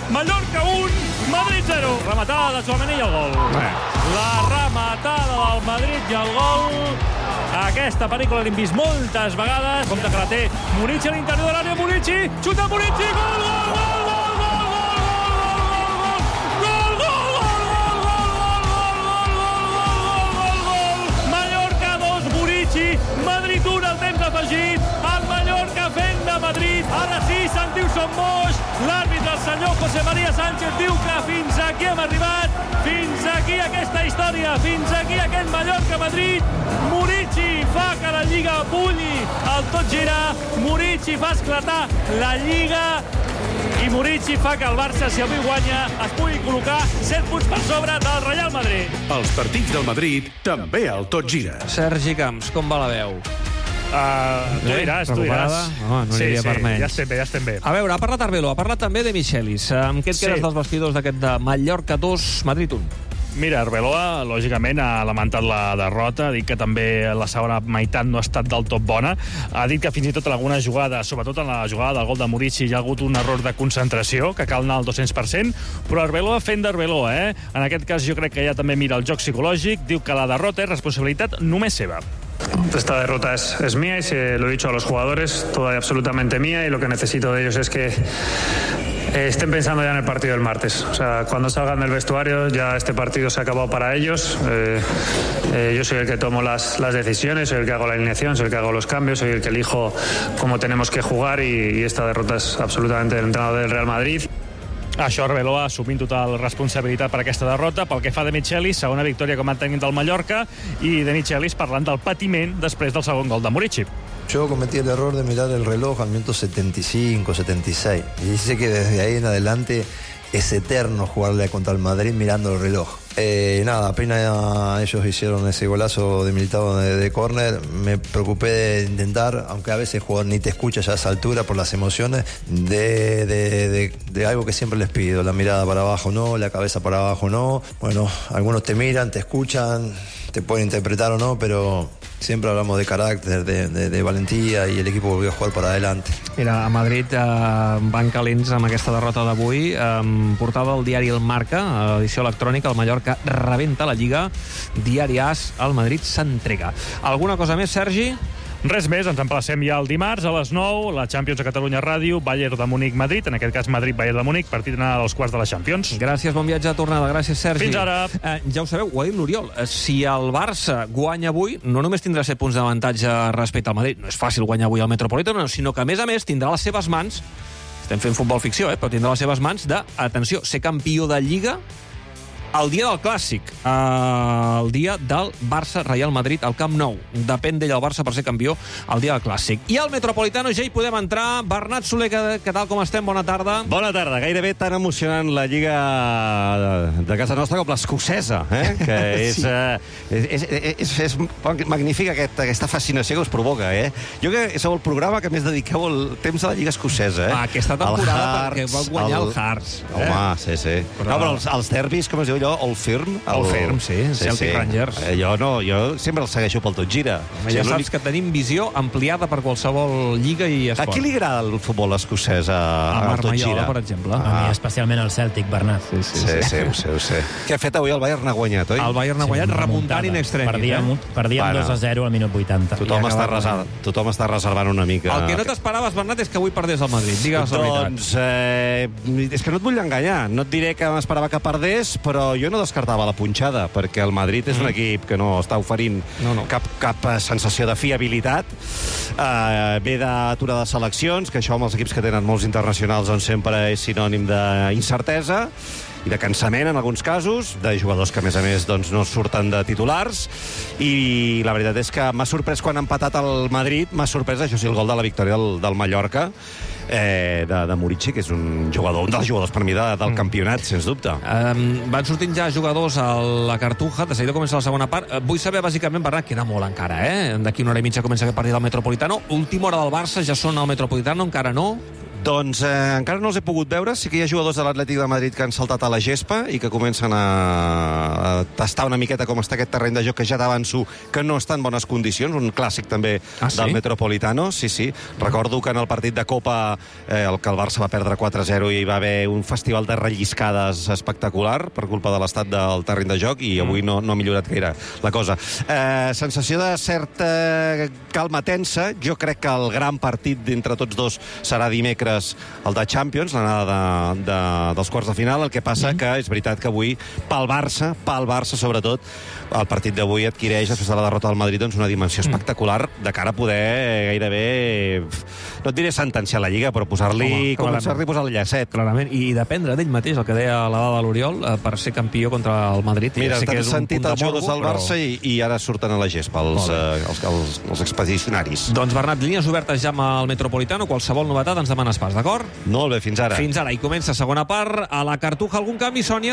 Mallorca 1, Madrid 0. Rematada de Tchouaméni i el gol. La rematada del Madrid i el gol. Aquesta pel·lícula l'hem vist moltes vegades. Compte que la té Murici a l'interior de l'àrea. Murici, xuta Murici, gol, gol, gol! Madrid 1 al temps afegit, el Mallorca fent de Madrid, ara sí, sentiu son moix, l'àrbitre, el senyor José María Sánchez, diu que fins aquí hem arribat, fins aquí aquesta història, fins aquí aquest Mallorca-Madrid. Murici fa que la Lliga bulli, el tot gira, Murici fa esclatar la Lliga i Murici fa que el Barça, si avui guanya, es pugui col·locar 7 punts per sobre del Real Madrid. Els partits del Madrid també al Tot Gira. Sergi Camps, com va la veu? Tu diràs. No hi havia per menys. Ja estem bé. A veure, ha parlat Arbelo, ha parlat també de Michelis. Amb què et quedes dels vestidors d'aquest de Mallorca 2, Madrid 1? Mira, Arbeloa, lògicament, ha lamentat la derrota, ha dit que també la segona meitat no ha estat del tot bona, ha dit que fins i tot en alguna jugada, sobretot en la jugada del gol de Murici, hi ha hagut un error de concentració, que cal anar al 200%, però Arbeloa fent d'Arbeloa, En aquest cas jo crec que ja també mira el joc psicològic, diu que la derrota és responsabilitat només seva. Esta derrota es mía y se lo he dicho a los jugadores, toda y absolutamente mía, y lo que necesito de ellos es que estén pensando ya en el partido del martes. O sea, cuando salgan del vestuario ya este partido se ha acabado para ellos. Yo soy el que tomo las decisiones, soy el que hago la alineación, soy el que hago los cambios, soy el que elijo cómo tenemos que jugar y esta derrota es absolutamente del entrenador del Real Madrid. Això, Arbeloa assumint total responsabilitat per aquesta derrota. Pel que fa de Michelis, segona victòria com a tècnic del Mallorca, i de Michelis parlant del patiment després del segon gol de Murici. Yo cometí el error de mirar el reloj al minuto 75, 76. Y dice que desde ahí en adelante es eterno jugarle contra el Madrid mirando el reloj. Nada, apenas ellos hicieron ese golazo de Militao de córner, me preocupé de intentar, aunque a veces el jugador ni te escucha ya a esa altura por las emociones, de algo que siempre les pido, la mirada para abajo no, la cabeza para abajo no. Bueno, algunos te miran, te escuchan, te pueden interpretar o no, pero siempre hablamos de carácter, de valentía, y el equipo volvió a jugar para adelante. Mira, a Madrid van calents amb aquesta derrota d'avui. Portada del diari El Marca, edició electrònica, el Mallorca rebenta la Lliga, diari AS, el Madrid s'entrega. Alguna cosa més, Sergi? Res més, ens emplacem ja el dimarts a les 9, la Champions a Catalunya Ràdio, Bayern de Múnich-Madrid, en aquest cas Madrid-Bayern de Múnich, partit d'anar als quarts de la Champions. Gràcies, bon viatge de tornada, gràcies, Sergi. Fins ara. Ja ho sabeu, ho ha dit l'Oriol, si el Barça guanya avui, no només tindrà 7 punts d'avantatge respecte al Madrid, no és fàcil guanyar avui al Metropolitano, sinó que, a més, tindrà les seves mans, estem fent futbol ficció, però tindrà les seves mans de, atenció, ser campió de Lliga el dia del Clàssic, el dia del Barça-Real Madrid al Camp Nou. Depèn d'ell el Barça per ser campió el dia del Clàssic. I al Metropolitano ja hi podem entrar. Bernat Soler, què tal, com estem? Bona tarda. Bona tarda. Gairebé tan emocionant la Lliga de casa nostra com l'escocesa, que és magnífica aquesta fascinació que us provoca. Jo que sou el programa que més dediqueu el temps a la Lliga escocesa. Aquesta temporada perquè va guanyar el Hearts. Home, sí. No, però els derbis, com es diu allò, Old Firm? Old Firm, sí, Celtic Rangers. Jo sempre el segueixo pel Tot Gira. Ja saps que tenim visió ampliada per qualsevol lliga i esport. A qui li agrada el futbol escocès a Marc Tot Gira? Maiola, per exemple. A mi especialment el Celtic, Bernat. Sí, ho sé. Què ha fet avui el Bayern? Ha guanyat, oi? El Bayern ha guanyat remuntant in extremis. Perdíem 2-0 al minut 80. Tothom està reservant una mica. El que no t'esperaves, Bernat, és que avui perdés el Madrid. Digues la veritat. Doncs és que no et vull enganyar. No et diré que m'esperava que perdés, però jo no descartava la punxada, perquè el Madrid és un equip que no està oferint cap sensació de fiabilitat. Ve d'aturada de seleccions, que això amb els equips que tenen molts internacionals doncs sempre és sinònim d'incertesa i de cansament en alguns casos, de jugadors que a més doncs, no surten de titulars, i la veritat és que m'ha sorprès quan ha empatat el Madrid, m'ha sorprès, això sí, el gol de la victòria del Mallorca, de Murici, que és un dels jugadors per mi del campionat, sens dubte. Van sortint ja jugadors a la Cartuja, de seguida comença la segona part. Vull saber, bàsicament, Bernat, queda molt encara, D'aquí una hora i mitja comença aquest partit del Metropolitano. Última hora del Barça, ja són al Metropolitano, encara no? Doncs encara no els he pogut veure. Sí que hi ha jugadors de l'Atlètic de Madrid que han saltat a la gespa i que comencen a tastar una miqueta com està aquest terreny de joc, que ja t'avanço que no està en bones condicions. Un clàssic també del Metropolitano. Sí. Recordo que en el partit de Copa que el Barça va perdre 4-0 i hi va haver un festival de relliscades espectacular per culpa de l'estat del terreny de joc, i avui no ha millorat gaire la cosa. Sensació de certa calma tensa. Jo crec que el gran partit d'entre tots dos serà dimecres, el de Champions, l'anada dels quarts de final. El que passa que és veritat que avui, pel Barça sobretot, el partit d'avui adquireix, després de la derrota del Madrid, doncs una dimensió espectacular de cara a poder gairebé, no et diré sentenciar la Lliga, però posar-li el llacet. Clarament, i dependre d'ell mateix, el que deia la dada de l'Oriol, per ser campió contra el Madrid. Mira, t'han sentit els jugadors del Barça i ara surten a la gespa els expedicionaris. Doncs Bernat, línies obertes ja amb el Metropolitano, qualsevol novetat ens demanes pas, d'acord? Molt bé, fins ara. Fins ara, i comença segona part. A la Cartuja, algun canvi, Sònia?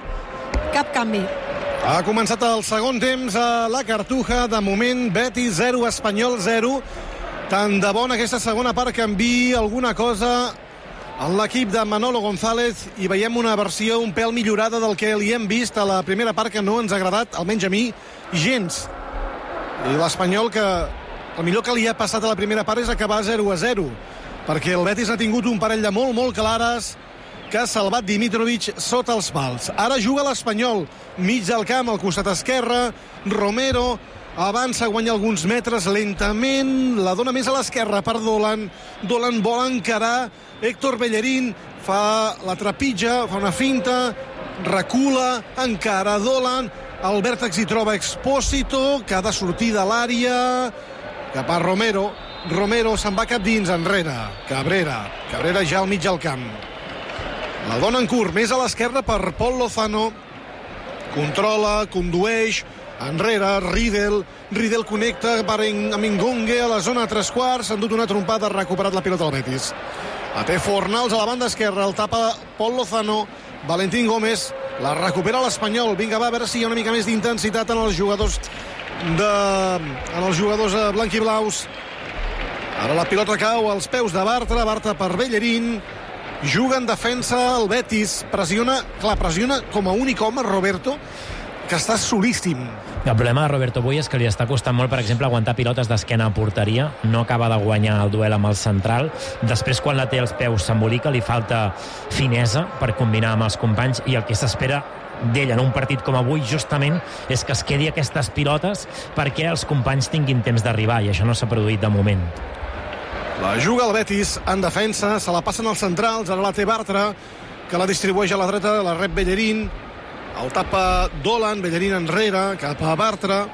Cap canvi. Ha començat el segon temps a la Cartuja. De moment, Betis 0, Espanyol 0. Tant de bon aquesta segona part canvi alguna cosa en l'equip de Manolo González i veiem una versió un pèl millorada del que li hem vist a la primera part, que no ens ha agradat, almenys a mi, gens. I l'Espanyol, que el millor que li ha passat a la primera part és acabar 0-0, perquè el Betis ha tingut un parell de molt clares que ha salvat Dimitrovic sota els pals. Ara juga l'Espanyol, mig del camp, al costat esquerre. Romero avança, guanya alguns metres lentament, la dona més a l'esquerra per Dolan. Dolan vol encarar Héctor Bellerín, fa la trepitja, fa una finta, recula, encara Dolan. Al vèrtex hi troba Expósito, que ha de sortir de l'àrea cap a Romero. Romero se'n va cap dins, enrere. Cabrera ja al mig del camp. La dona en curt, més a l'esquerra per Pol Lozano. Controla, condueix, enrere, Riedel connecta amb Ingongue a la zona 3/4, s'ha endut una trompada, ha recuperat la pilota al Betis. La té Fornals a la banda esquerra, el tapa Pol Lozano, Valentín Gómez, la recupera l'Espanyol. Vinga, va, a veure si hi ha una mica més d'intensitat en els jugadors blanquiblaus. Ara la pilota cau als peus de Bartra per Bellerín. Juga en defensa el Betis, pressiona com a únic home Roberto, que està solíssim. El problema de Roberto Bui és que li està costant molt, per exemple, aguantar pilotes d'esquena a porteria. No acaba de guanyar el duel amb el central. Després, quan la té als peus, s'embolica, li falta finesa per combinar amb els companys, i el que s'espera d'ell en un partit com avui justament és que es quedi aquestes pilotes perquè els companys tinguin temps d'arribar, i això no s'ha produït de moment. La juga el Betis en defensa, se la passen als centrals, ara la té Bartra, que la distribueix a la dreta, la rep Bellerín, el tapa Dolan, Bellerín enrere, cap a Bartra.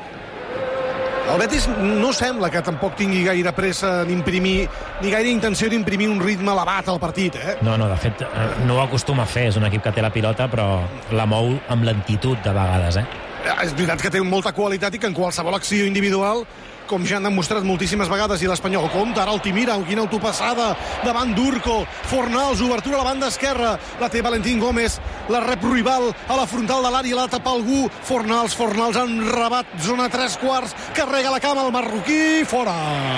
El Betis no sembla que tampoc tingui gaire pressa ni gaire intenció d'imprimir un ritme elevat al partit, No, de fet, no ho acostuma a fer. És un equip que té la pilota, però la mou amb lentitud de vegades, És veritat que té molta qualitat i que en qualsevol acció individual, com ja han demostrat moltíssimes vegades, i l'Espanyol compta, ara Altimira, quina autopassada davant d'Urco, Fornals, obertura a la banda esquerra, la té Valentín Gómez, la rep Ruibal a la frontal de l'àrea, la tapa algú, Fornals en rebat, zona 3/4, carrega la cama el marroquí, fora,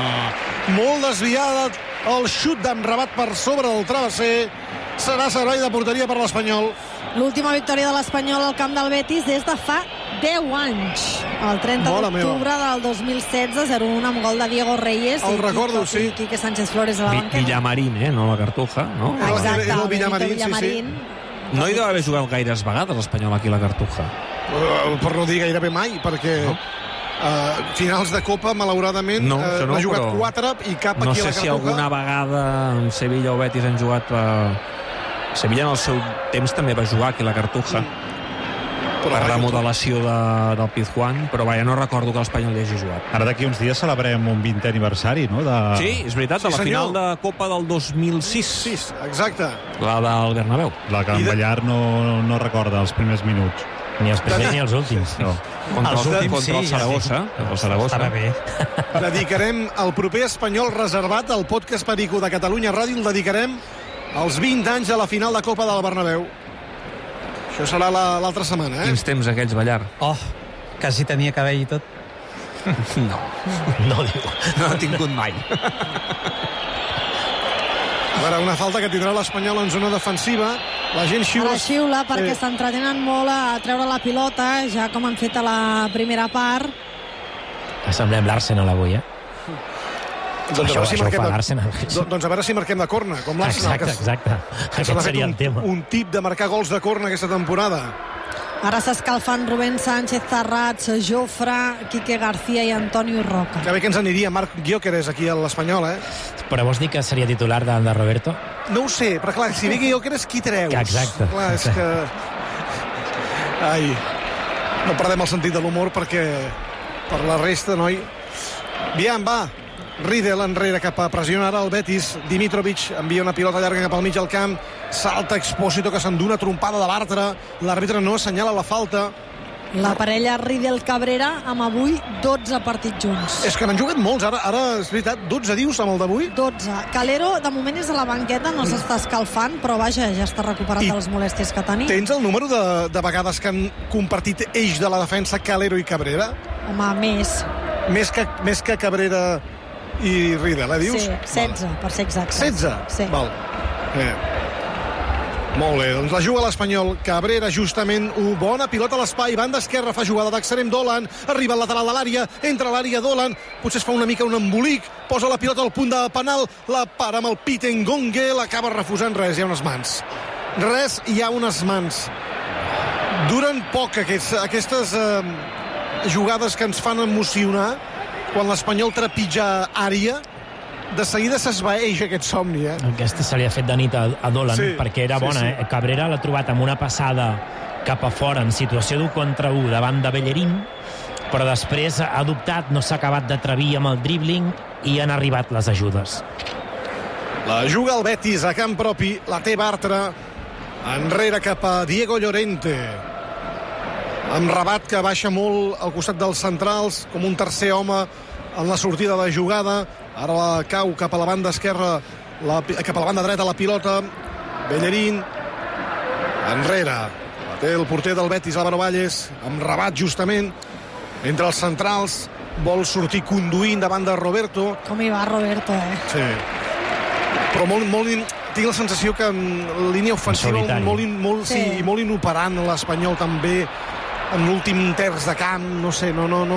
molt desviada, el xut d'enrebat per sobre del travesser, serà servei de porteria per l'Espanyol. L'última victòria de l'Espanyol al camp del Betis des de fa 10 anys. El 30 d'octubre del 2016, 0-1 amb gol de Diego Reyes. El recordo, sí. I Quique Sánchez Flores a la banqueta. Villamarín, no la Cartuja, no? Exacte, el Villamarín, sí. No hi deu haver jugat gaires vegades l'Espanyol aquí a la Cartuja. Per no dir gairebé mai, perquè finals de Copa, malauradament, n'ha jugat 4 i cap aquí a la Cartuja. No sé si alguna vegada en Sevilla o Betis han jugat... Sevilla en el seu temps també va jugar aquí a la Cartuja per remodelació del Pizjuán, però vaja, no recordo que l'Espanyol hi hagi jugat. Ara d'aquí uns dies celebrem un 20è aniversari, no? Sí, és veritat, de la final de Copa del 2006. Sí, exacte. La del Bernabéu. La que en Ballar no recorda els primers minuts. Ni els primers ni els últims. No. Contra el Saragossa. Estava bé. Dedicarem el proper Espanyol reservat, al podcast Perico de Catalunya Ràdio, el dedicarem als 20 anys de la final de Copa del Bernabéu. Això serà l'altra setmana, Quins temps aquells, Ballar? Quasi tenia cabell i tot. No ha tingut mai. A veure, una falta que tindrà l'Espanyol en zona defensiva. La gent xiula. Ara xiula perquè s'entretenen molt a treure la pilota, ja com han fet a la primera part. Semblem l'Arsenal avui, Doncs a veure si marquem de corna, com l'Arsenal. Exacte. Aquest seria el tema. Un tip de marcar gols de corna aquesta temporada. Ara s'escalfen Rubén Sánchez, Zarrats, Jofre, Quique García i Antonio Roca. Que bé que ens aniria Marc Gyökeres aquí a l'Espanyol, Però vols dir que seria titular de Roberto? No ho sé, però clar, si ve Gyökeres, qui treus? Exacte. Clar, és que... Ai, no perdem el sentit de l'humor perquè per la resta, noi... Aviam, va, Riedel enrere cap a pressionar ara el Betis. Dimitrovic envia una pilota llarga cap al mig del camp, salta Expósito que s'endú una trompada de l'Artre, l'àrbitre no assenyala la falta. La parella Riedel-Cabrera amb avui 12 partits junts. És que n'han jugat molts, ara és veritat, 12 dius amb el d'avui? 12. Calero de moment és a la banqueta, no s'està escalfant, però vaja, ja està recuperat de les molèsties que tenia. Tens el número de vegades que han compartit eix de la defensa Calero i Cabrera? Home, més. Més que Cabrera i Riedel, dius? Sí, 16, per ser exactes. 16? Sí. Val. Molt bé, doncs la juga l'Espanyol. Cabrera, justament, bona pilota a l'espai, banda esquerra, fa jugada d'Extrem Dolan, arriba al lateral de l'àrea, entra a l'àrea Dolan, potser es fa una mica un embolic, posa la pilota al punt de penal, la para amb el Pete Ngonge, l'acaba refusant. Res, hi ha unes mans. Hi ha unes mans. Duren poc aquestes jugades que ens fan emocionar quan l'Espanyol trepitja àrea. De seguida s'esvaeix aquest somni, Aquesta se li ha fet de nit a Dolan, perquè era bona, Cabrera l'ha trobat amb una passada cap a fora en situació d'1 contra 1 davant de Bellerín, però després ha dubtat, no s'ha acabat d'atrevir amb el dribbling i han arribat les ajudes. La juga el Betis a camp propi, la té Bartra, enrere cap a Diego Llorente, amb Rabat que baixa molt al costat dels centrals, com un tercer home en la sortida de jugada. Ara la cau cap a la banda esquerra, cap a la banda dreta la pilota. Bellerín enrere, la té el porter del Betis, Álvaro Valles, amb Rabat justament entre els centrals, vol sortir conduint davant de Roberto. Com hi va Roberto, Sí, però tinc la sensació que en línia ofensiva molt inoperant l'Espanyol també en l'últim terç de camp, no sé,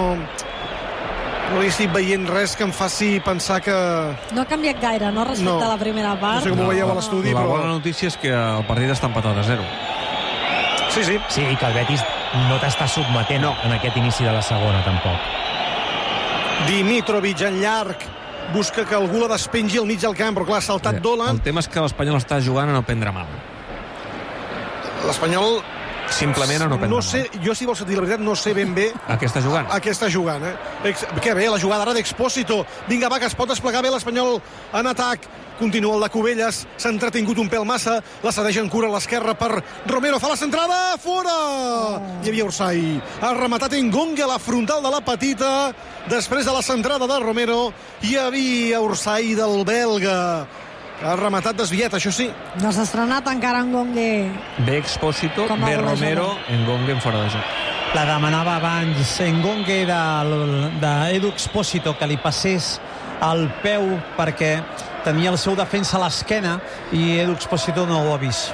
no hi estic veient res que em faci pensar que... No ha canviat gaire, no, respecte a la primera part. No sé com ho veieu a l'estudi, però... La bona notícia és que el partit està empatat a 0. Sí. Sí, i que el Betis no t'està submetent en aquest inici de la segona, tampoc. Dimitrovic en llarg, busca que algú la despengi al mig del camp, però clar, ha saltat Dolan. El tema és que l'Espanyol està jugant a no prendre mal. L'Espanyol... Simplement a no prendre mal. Jo, si vols dir la veritat, no sé ben bé... A què està jugant? Que bé, la jugada ara d'Expósito. Vinga, va, que es pot desplegar bé l'Espanyol en atac. Continua el de Cubelles, s'ha entretingut un pèl massa, la cedeix en cura a l'esquerra per Romero, fa la centrada, fora! Hi havia Orsay, ha rematat Ngonge a la frontal de la petita, després de la centrada de Romero, hi havia Orsay del belga, ha rematat desviat, això sí. No s'ha estrenat encara Ngonge. Ve Expósito, ve Romero, Ngonge en fora de joc. La demanava abans Ngonge d'Edu Expósito que li passés al peu perquè tenia el seu defensa a l'esquena i Edu Expósito no ho ha vist.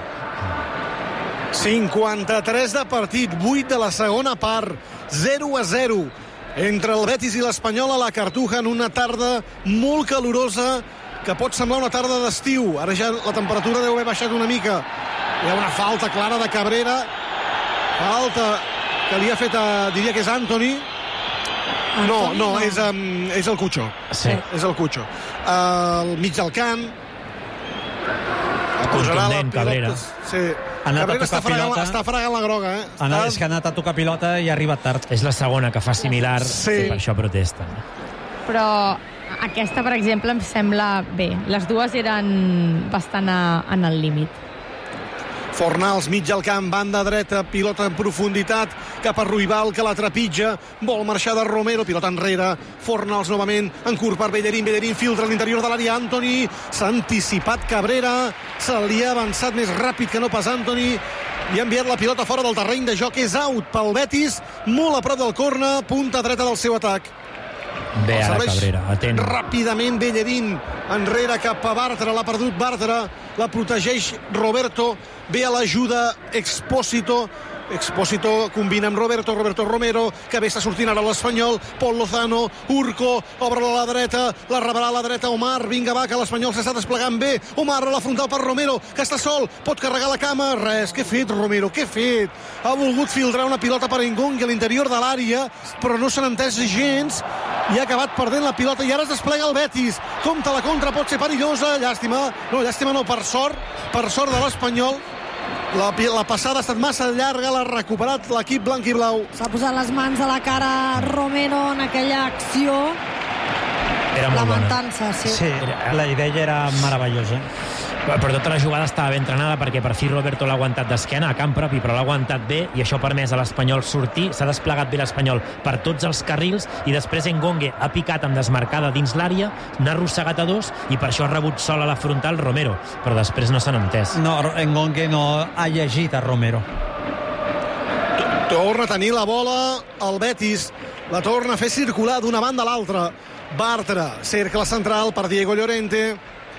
53 de partit, 8 de la segona part, 0-0 entre el Betis i l'Espanyol a la Cartuja en una tarda molt calorosa que pot semblar una tarda d'estiu. Ara ja la temperatura deu haver baixat una mica. Hi ha una falta clara de Cabrera, falta que li ha fet diria que és Antoni. No, és el Cucho. Sí. És el Cucho. Al mig del camp. Contundent, Cabrera. Sí. Cabrera està fregant la groga, És que ha anat a tocar pilota i ha arribat tard. És la segona que fa similar, per això protesten. Però aquesta, per exemple, em sembla bé. Les dues eren bastant en el límit. Fornals, mig al camp, banda dreta, pilota en profunditat, cap a Ruibal, que la trepitja, vol marxar de Romero, pilota enrere, Fornals novament, en curt per Bellerín, filtra a l'interior de l'àrea, Antoni, s'ha anticipat Cabrera, se li ha avançat més ràpid que no pas Antoni, i ha enviat la pilota fora del terreny de joc, és out pel Betis, molt a prop del corner, punta dreta del seu atac. Bé, ara Cabrera, atent. Ràpidament Bellerín, enrere cap a Bartra, l'ha perdut Bartra, la protegeix Roberto, ve a l'ajuda Expósito combina amb Roberto Romero, que bé està sortint ara l'Espanyol, Pol Lozano, Urco, obre a la dreta, la rebrà a la dreta Omar, vinga va, que l'Espanyol s'està desplegant bé, Omar a la frontal per Romero, que està sol, pot carregar la cama, res, què ha fet Romero, què ha fet? Ha volgut filtrar una pilota per Engongue a l'interior de l'àrea, però no s'han entès gens, i ha acabat perdent la pilota, i ara es desplega el Betis, compta la contra, pot ser perillosa, llàstima no, per sort de l'Espanyol. La passada ha estat massa llarga, l'ha recuperat l'equip blanc i blau. S'ha posat les mans a la cara Romero en aquella acció. Era molt lamentant-se, sí, la idea era meravellosa. Però tota la jugada estava ben entrenada, perquè per fi Roberto l'ha aguantat d'esquena a camp propi, però l'ha aguantat bé, i això ha permès a l'Espanyol sortir. S'ha desplegat bé l'Espanyol per tots els carrils, i després Engongue ha picat amb desmarcada dins l'àrea, n'ha arrossegat a dos, i per això ha rebut sol a la frontal Romero, però després no s'han entès. No, Engongue no ha llegit a Romero. Torna a tenir la bola el Betis, la torna a fer circular d'una banda a l'altra. Bartra, cercle central per Diego Llorente,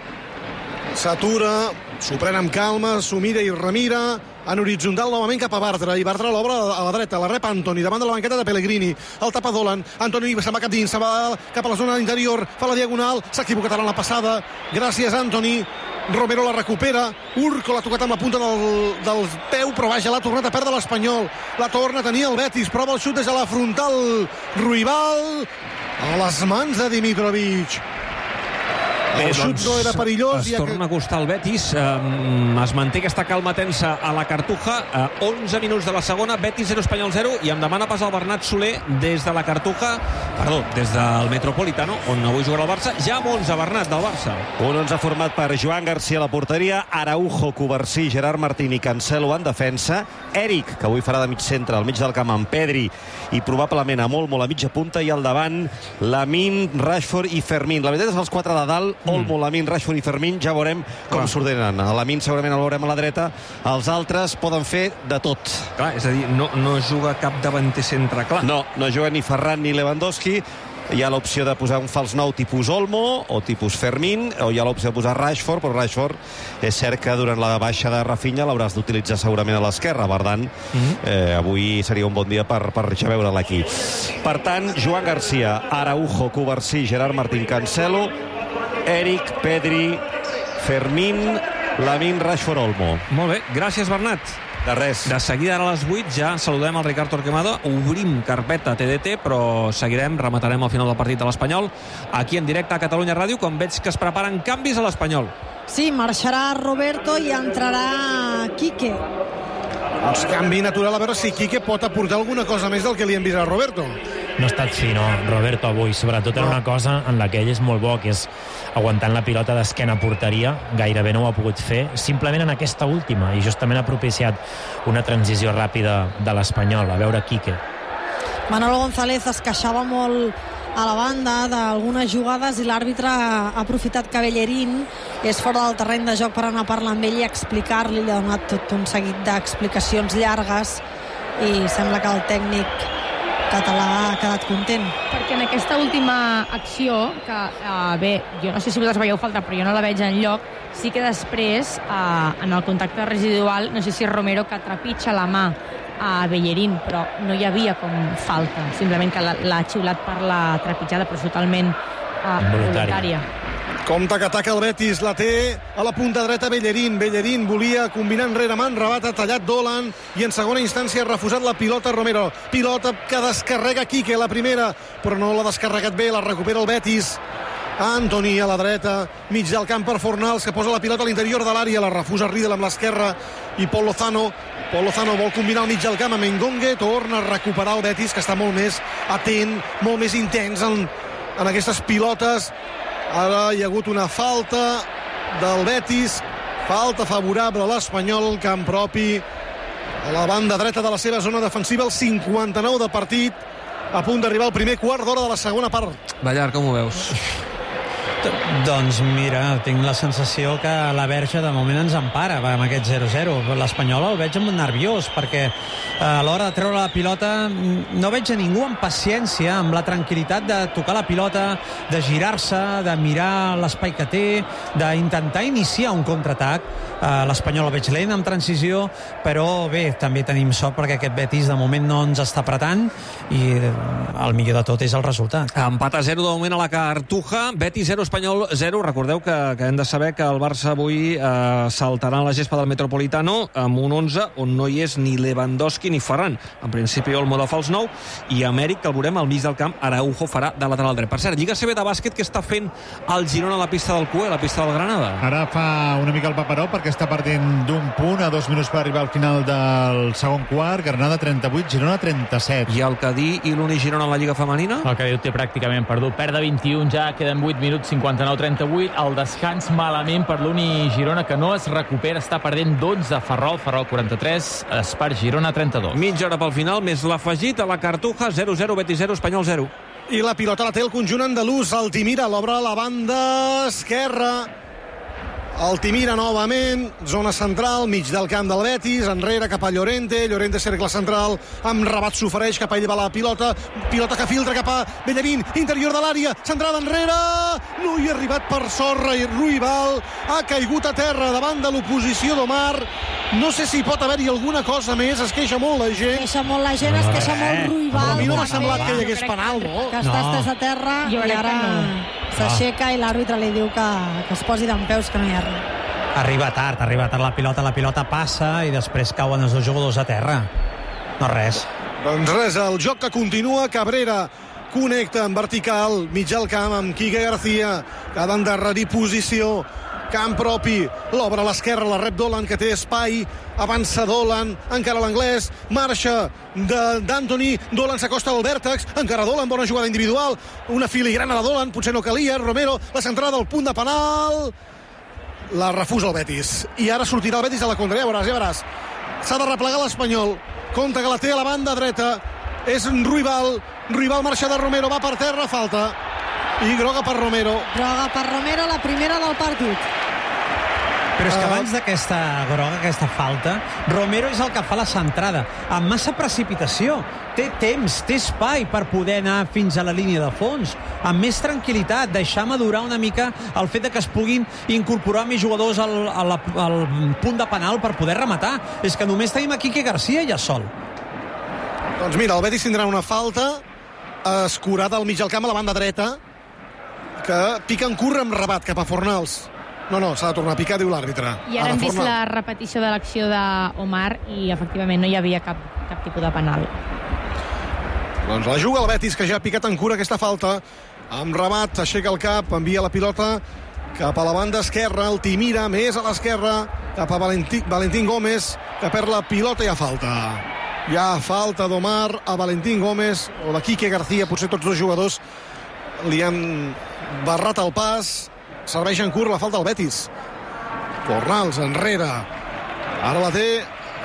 s'atura, s'ho pren amb calma, s'ho mira i remira, en horitzontal novament cap a Bartra, i Bartra l'obre a la dreta, la rep Antoni, davant de la banqueta de Pellegrini, el tapa Dolan, Antoni se'n va cap dins, se'n va cap a la zona interior, fa la diagonal, s'ha equivocat ara en la passada, gràcies Antoni, Romero la recupera, Urco l'ha tocat amb la punta del peu, però vaja, l'ha tornat a perdre l'Espanyol, la torna a tenir el Betis, prova el xut des de la frontal, Ruibal, a les mans de Dimitrovic. Bé, el xut no era perillós. Es torna a costar el Betis. Es manté aquesta calma tensa a la Cartuja. 11 minuts de la segona, Betis 0, Espanyol 0, i em demana pas el Bernat Soler des de la Cartuja, des del Metropolitano, on avui jugarà el Barça. Ja amb 11, Bernat, del Barça. Un 11 format per Joan Garcia a la porteria, Araujo, Covarsí, Gerard Martín i Cancelo en defensa, Eric, que avui farà de mig centre al mig del camp amb Pedri, i probablement a molt a mitja punta, i al davant Lamine, Rashford i Fermín. La veritat és que els quatre de dalt, Olmo, Lamine, Rashford i Fermín, ja veurem com s'ordenen. A Lamine segurament el veurem a la dreta, els altres poden fer de tot. Clar, és a dir, no juga cap davanter centre clar. No juga ni Ferran ni Lewandowski. Hi ha l'opció de posar un fals nou tipus Olmo o tipus Fermín, o hi ha l'opció de posar Rashford, però Rashford és cert que durant la baixa de Rafinha l'hauràs d'utilitzar segurament a l'esquerra. Per tant, avui seria un bon dia per ja veure-la aquí. Per tant, Joan Garcia, Araujo, Covarsí, Gerard Martín, Cancelo, Eric, Pedri, Fermín, Lamine, Rashford, Olmo. Molt bé, gràcies Bernat. De res. De seguida, ara a les 8, ja saludem el Ricard Torquemada, obrim carpeta TDT, però seguirem, rematarem al final del partit de l'Espanyol, aquí en directe a Catalunya Ràdio, quan veig que es preparen canvis a l'Espanyol. Sí, marxarà Roberto i entrarà Quique. Doncs canvi natural, a veure si Quique pot aportar alguna cosa més del que li hem vist a Roberto. No ha estat fi, no, Roberto avui. Sobretot era una cosa en la que ell és molt bo, que és aguantant la pilota d'esquena a porteria. Gairebé no ho ha pogut fer, simplement en aquesta última, i justament ha propiciat una transició ràpida de l'Espanyol. A veure Quique. Manolo González es queixava molt a la banda d'algunes jugades, i l'àrbitre ha aprofitat que Bellerín és fora del terreny de joc per anar a parlar amb ell i explicar-li. Li ha donat tot un seguit d'explicacions llargues, i sembla que el tècnic català ha quedat content. Perquè en aquesta última acció, que bé, jo no sé si vosaltres veieu falta, però jo no la veig enlloc, sí que després, en el contacte residual, no sé si Romero que trepitja la mà a Bellerín, però no hi havia com falta, simplement que l'ha xiulat per la trepitjada, però és totalment voluntària. Compte que ataca el Betis, la té a la punta dreta Bellerín. Bellerín volia combinar enrere man, rebat, ha tallat Dolan, i en segona instància ha refusat la pilota Romero. Pilota que descarrega Quique, la primera, però no l'ha descarregat bé, la recupera el Betis. Antoni a la dreta, mig del camp per Fornals, que posa la pilota a l'interior de l'àrea, la refusa Riedel amb l'esquerra, i Pol Lozano vol combinar al mig del camp amb Engongue, torna a recuperar el Betis, que està molt més atent, molt més intens en aquestes pilotes. Ara hi ha hagut una falta del Betis, falta favorable a l'Espanyol, camp propi, a la banda dreta de la seva zona defensiva, el 59 de partit, a punt d'arribar el primer quart d'hora de la segona part. Ballar, com ho veus? Doncs mira, tinc la sensació que la Verge de moment ens empara amb aquest 0-0. L'Espanyol el veig molt nerviós perquè a l'hora de treure la pilota no veig a ningú amb paciència, amb la tranquil·litat de tocar la pilota, de girar-se, de mirar l'espai que té, d'intentar iniciar un contraatac. L'Espanyol el veig lent amb transició, però bé, també tenim sort perquè aquest Betis de moment no ens està apretant i el millor de tot és el resultat. Empat a 0 de moment a la Cartuja, Betis 0, Espanyol 0. Recordeu que hem de saber que el Barça avui saltarà a la gespa del Metropolitano amb un 11 on no hi és ni Lewandowski ni Ferran. En principi Olmo de fals 9 i Amèric, que el veurem al mig del camp, Araujo farà de lateral dret. Per cert, Lliga CB de bàsquet, que està fent el Girona a la pista del CUE, a la pista del Granada? Ara fa una mica el paperó perquè està perdent d'un punt a 2 minuts per arribar al final del segon quart. Granada 38, Girona 37. I el Cadí i l'Uni Girona a la Lliga femenina? El Cadí ho té pràcticament perdut. Perd de 21 ja, queden 8 minuts, 59-38. El descans malament per l'Uni Girona, que no es recupera, està perdent 12 Ferrol 43, Espar Girona 32. Mitja hora pel final, més l'afegit a la Cartuja, 0-0, Betis 0, Espanyol 0. I la pilota la té el conjunt andalús. Altimira l'obre a la banda esquerra. Altimira novament, zona central, mig del camp del Betis, enrere cap a Llorente, Llorente cercle central, amb Rabat s'ofereix, cap a ell va la pilota que filtra cap a Bellerín, interior de l'àrea, centrada enrere, no hi ha arribat per Sorra i Ruibal, ha caigut a terra davant de l'oposició d'Omar, no sé si pot haver-hi alguna cosa més, es queixa molt la gent. Es queixa molt la gent, es queixa molt Ruibal. A mi no m'ha semblat que hi hagués penal, no? Que està estès a terra i ara s'aixeca i l'àrbitre li diu que es posi dempeus, que no hi ha res. Arriba tard la pilota passa i després cauen els dos jugadors a terra. No res. Doncs res, el joc que continua. Cabrera connecta en vertical, mig al camp amb Quique García, que ha d'endarrerir posició, camp propi, l'obre a l'esquerra, la rep Dolan, que té espai, avança Dolan, encara l'anglès, marxa d'Anthony, Dolan s'acosta al vèrtex, encara Dolan, bona jugada individual, una filigrana de Dolan, potser no calia, Romero, la centrada al punt de penal, la refusa el Betis, i ara sortirà el Betis a la contra, ja veuràs, s'ha de replegar l'Espanyol, compte que la té a la banda dreta, és Ruibal marxa de Romero, va per terra, falta, i groga per Romero. Groga per Romero, la primera del partit. Però és que abans d'aquesta groga, aquesta falta, Romero és el que fa la centrada, amb massa precipitació. Té temps, té espai per poder anar fins a la línia de fons, amb més tranquil·litat, deixar madurar una mica el fet de que es puguin incorporar més jugadors al punt de penal per poder rematar. És que només tenim aquí Quique García ja sol. Doncs mira, el Betis tindrà una falta escurada al mig del camp a la banda dreta, que pica en curt amb Rabat cap a Fornals. No, s'ha de tornar a picar, diu l'àrbitre. I ara hem vist la repetició de l'acció d'Omar i efectivament no hi havia cap tipus de penal. Doncs la juga el Betis, que ja ha picat en cura aquesta falta. Amb Rabat, aixeca el cap, envia la pilota cap a la banda esquerra, Altimira més a l'esquerra, cap a Valentín Gómez, que perd la pilota i hi ha falta. Hi ha falta d'Omar a Valentín Gómez, o de Quique García, potser tots dos jugadors li han barrat el pas. Serveix en curt la falta al Betis. Fornals enrere, ara la té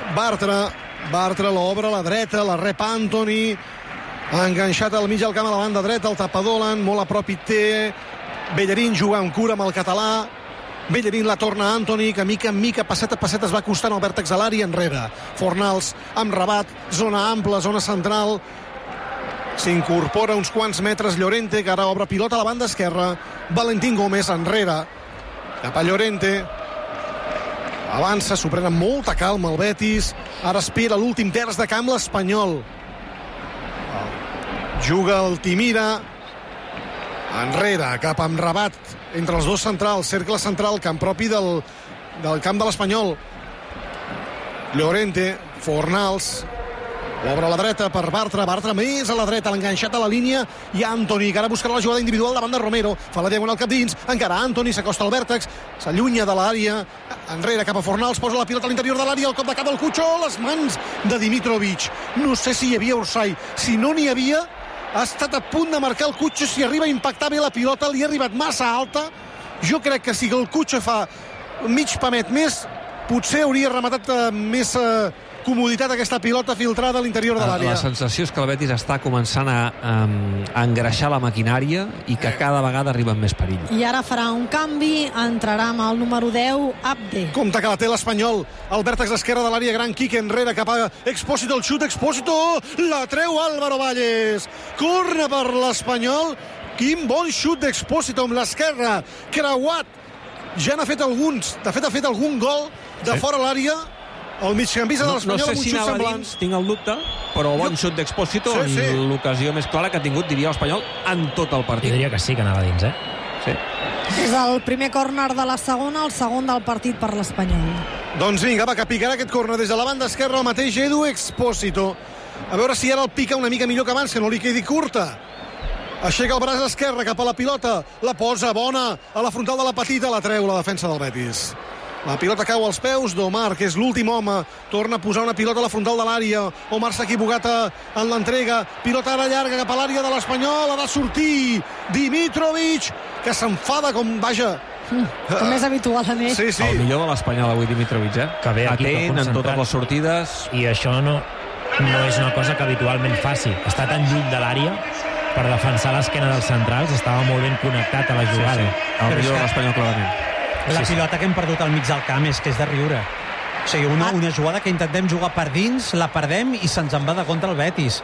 Bartra l'obre a la dreta, la rep Anthony, ha enganxat al mig del camp a la banda dreta, el tapadolan, molt a prop hi té Bellerín, juga en cura amb el català, Bellerín la torna a Anthony, que mica en mica, passet a passet es va acostant al vèrtex de l'àrea, enrere Fornals amb Rabat, zona ampla, zona central, s'incorpora uns quants metres Llorente, que ara obre pilota a la banda esquerra, Valentín Gómez enrere, cap a Llorente, avança, s'ho pren amb molta calma el Betis, ara espera l'últim terç de camp l'Espanyol, juga el Timira, enrere, cap amb Rabat, entre els dos centrals, cercle central, camp propi del camp de l'Espanyol, Llorente, Fornals, l'obre a la dreta per Bartra més a la dreta, l'enganxat a la línia, i Anthony, que ara buscarà la jugada individual davant de Romero, fa la diagonal cap dins, encara Anthony s'acosta al vèrtex, s'allunya de l'àrea, enrere cap a Fornals, posa la pilota a l'interior de l'àrea, el cop de cap del Cucho, les mans de Dimitrovic, no sé si hi havia Orsay, si no n'hi havia, ha estat a punt de marcar el Cucho, si arriba a impactar bé la pilota, li ha arribat massa alta, jo crec que si el Cucho fa mig pamet més, potser hauria rematat més comoditat aquesta pilota filtrada a l'interior de l'àrea. La sensació és que el Betis està començant a engreixar la maquinària i que cada vegada arriba amb més perill. I ara farà un canvi, entrarà amb el número 10, Abde. Compte que la té l'Espanyol, el vèrtex esquerre de l'àrea gran, Quique enrere cap a Expósito, el xut Expósito, la treu Álvaro Valles, corre per l'Espanyol. Quin bon xut d'Expósito amb l'esquerra, creuat. Ja n'ha fet alguns, de fet ha fet algun gol de fora l'àrea, el migcampista de l'Espanyol. No sé amb un si xut anava semblant. dins, tinc el dubte, però bon xut d'Expósito, l'ocasió més clara que ha tingut, diria l'Espanyol, en tot el partit. Jo diria que sí, que anava dins, Sí. És el primer córner de la segona, el segon del partit per l'Espanyol. Doncs vinga, va, que picarà aquest córner des de la banda esquerra el mateix Edu Expósito. A veure si ara el pica una mica millor que abans, que no li quedi curta. Aixeca el braç esquerre cap a la pilota, la posa bona a la frontal de la petita, la treu la defensa del Betis. La pilota cau als peus d'Omar, que és l'últim home. Torna a posar una pilota a la frontal de l'àrea. Omar s'ha equivocat en l'entrega. Pilota ara llarga cap a l'àrea de l'Espanyol. Ha de sortir Dimitrovic, que s'enfada com, vaja... Com és habitual en ell. Sí. El millor de l'Espanyol avui, Dimitrovic, que ve aquí atent en totes les sortides. I això no és una cosa que habitualment faci. Està tan lluny de l'àrea per defensar l'esquena dels centrals, estava molt ben connectat a la jugada. El millor de l'Espanyol, clarament. La pilota que hem perdut al mig del camp és que és de riure. O sigui, una jugada que intentem jugar per dins, la perdem i se'ns en va de compte el Betis.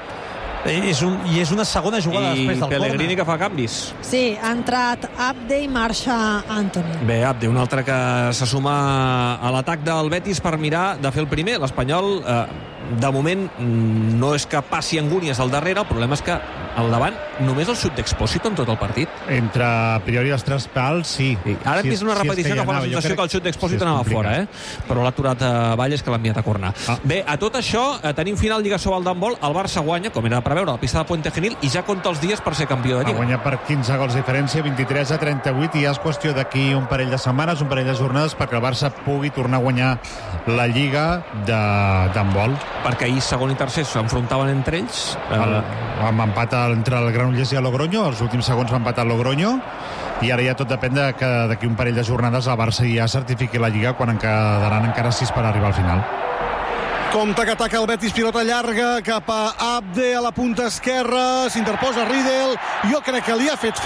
I és una segona jugada després del Pellegrini córner. que fa canvis. Sí, ha entrat Abde i marxa Antoni. Bé, Abde, un altre que se suma a l'atac del Betis per mirar de fer el primer. L'Espanyol, de moment, no és que passi angúnies al darrere, el problema és que al davant només el xut d'Expósito en tot el partit. Entre a priori els tres pals, sí. Ara hem vist una repetició que fa la sensació que el xut d'Expósito anava fora, però l'ha aturat a Valles, que l'ha enviat a cornar. Bé, a tot això, tenim final Lliga Sobal d'handbol, el Barça guanya, com era de preveure, a la pista de Puente Genil, i ja compta els dies per ser campió de Lliga. Ha guanyat per 15 gols de diferència, 23-38, i ja és qüestió d'aquí un parell de setmanes, un parell de jornades, perquè el Barça pugui tornar a guanyar la Lliga d'handbol. Perquè ahir segon i tercer s'enfrontaven entre ells. Amb empat entre el Granollers i el Logroño, els últims segons va empatar el Logroño, i ara ja tot depèn de que d'aquí un parell de jornades el Barça ja certifiqui la Lliga, quan en quedaran encara 6 per arribar al final. Compte que ataca el Betis, pilota llarga cap a Abde a la punta esquerra, s'interposa Riedel, jo crec que li ha fet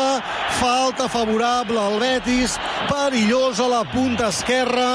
falta favorable al Betis, perillosa la punta esquerra.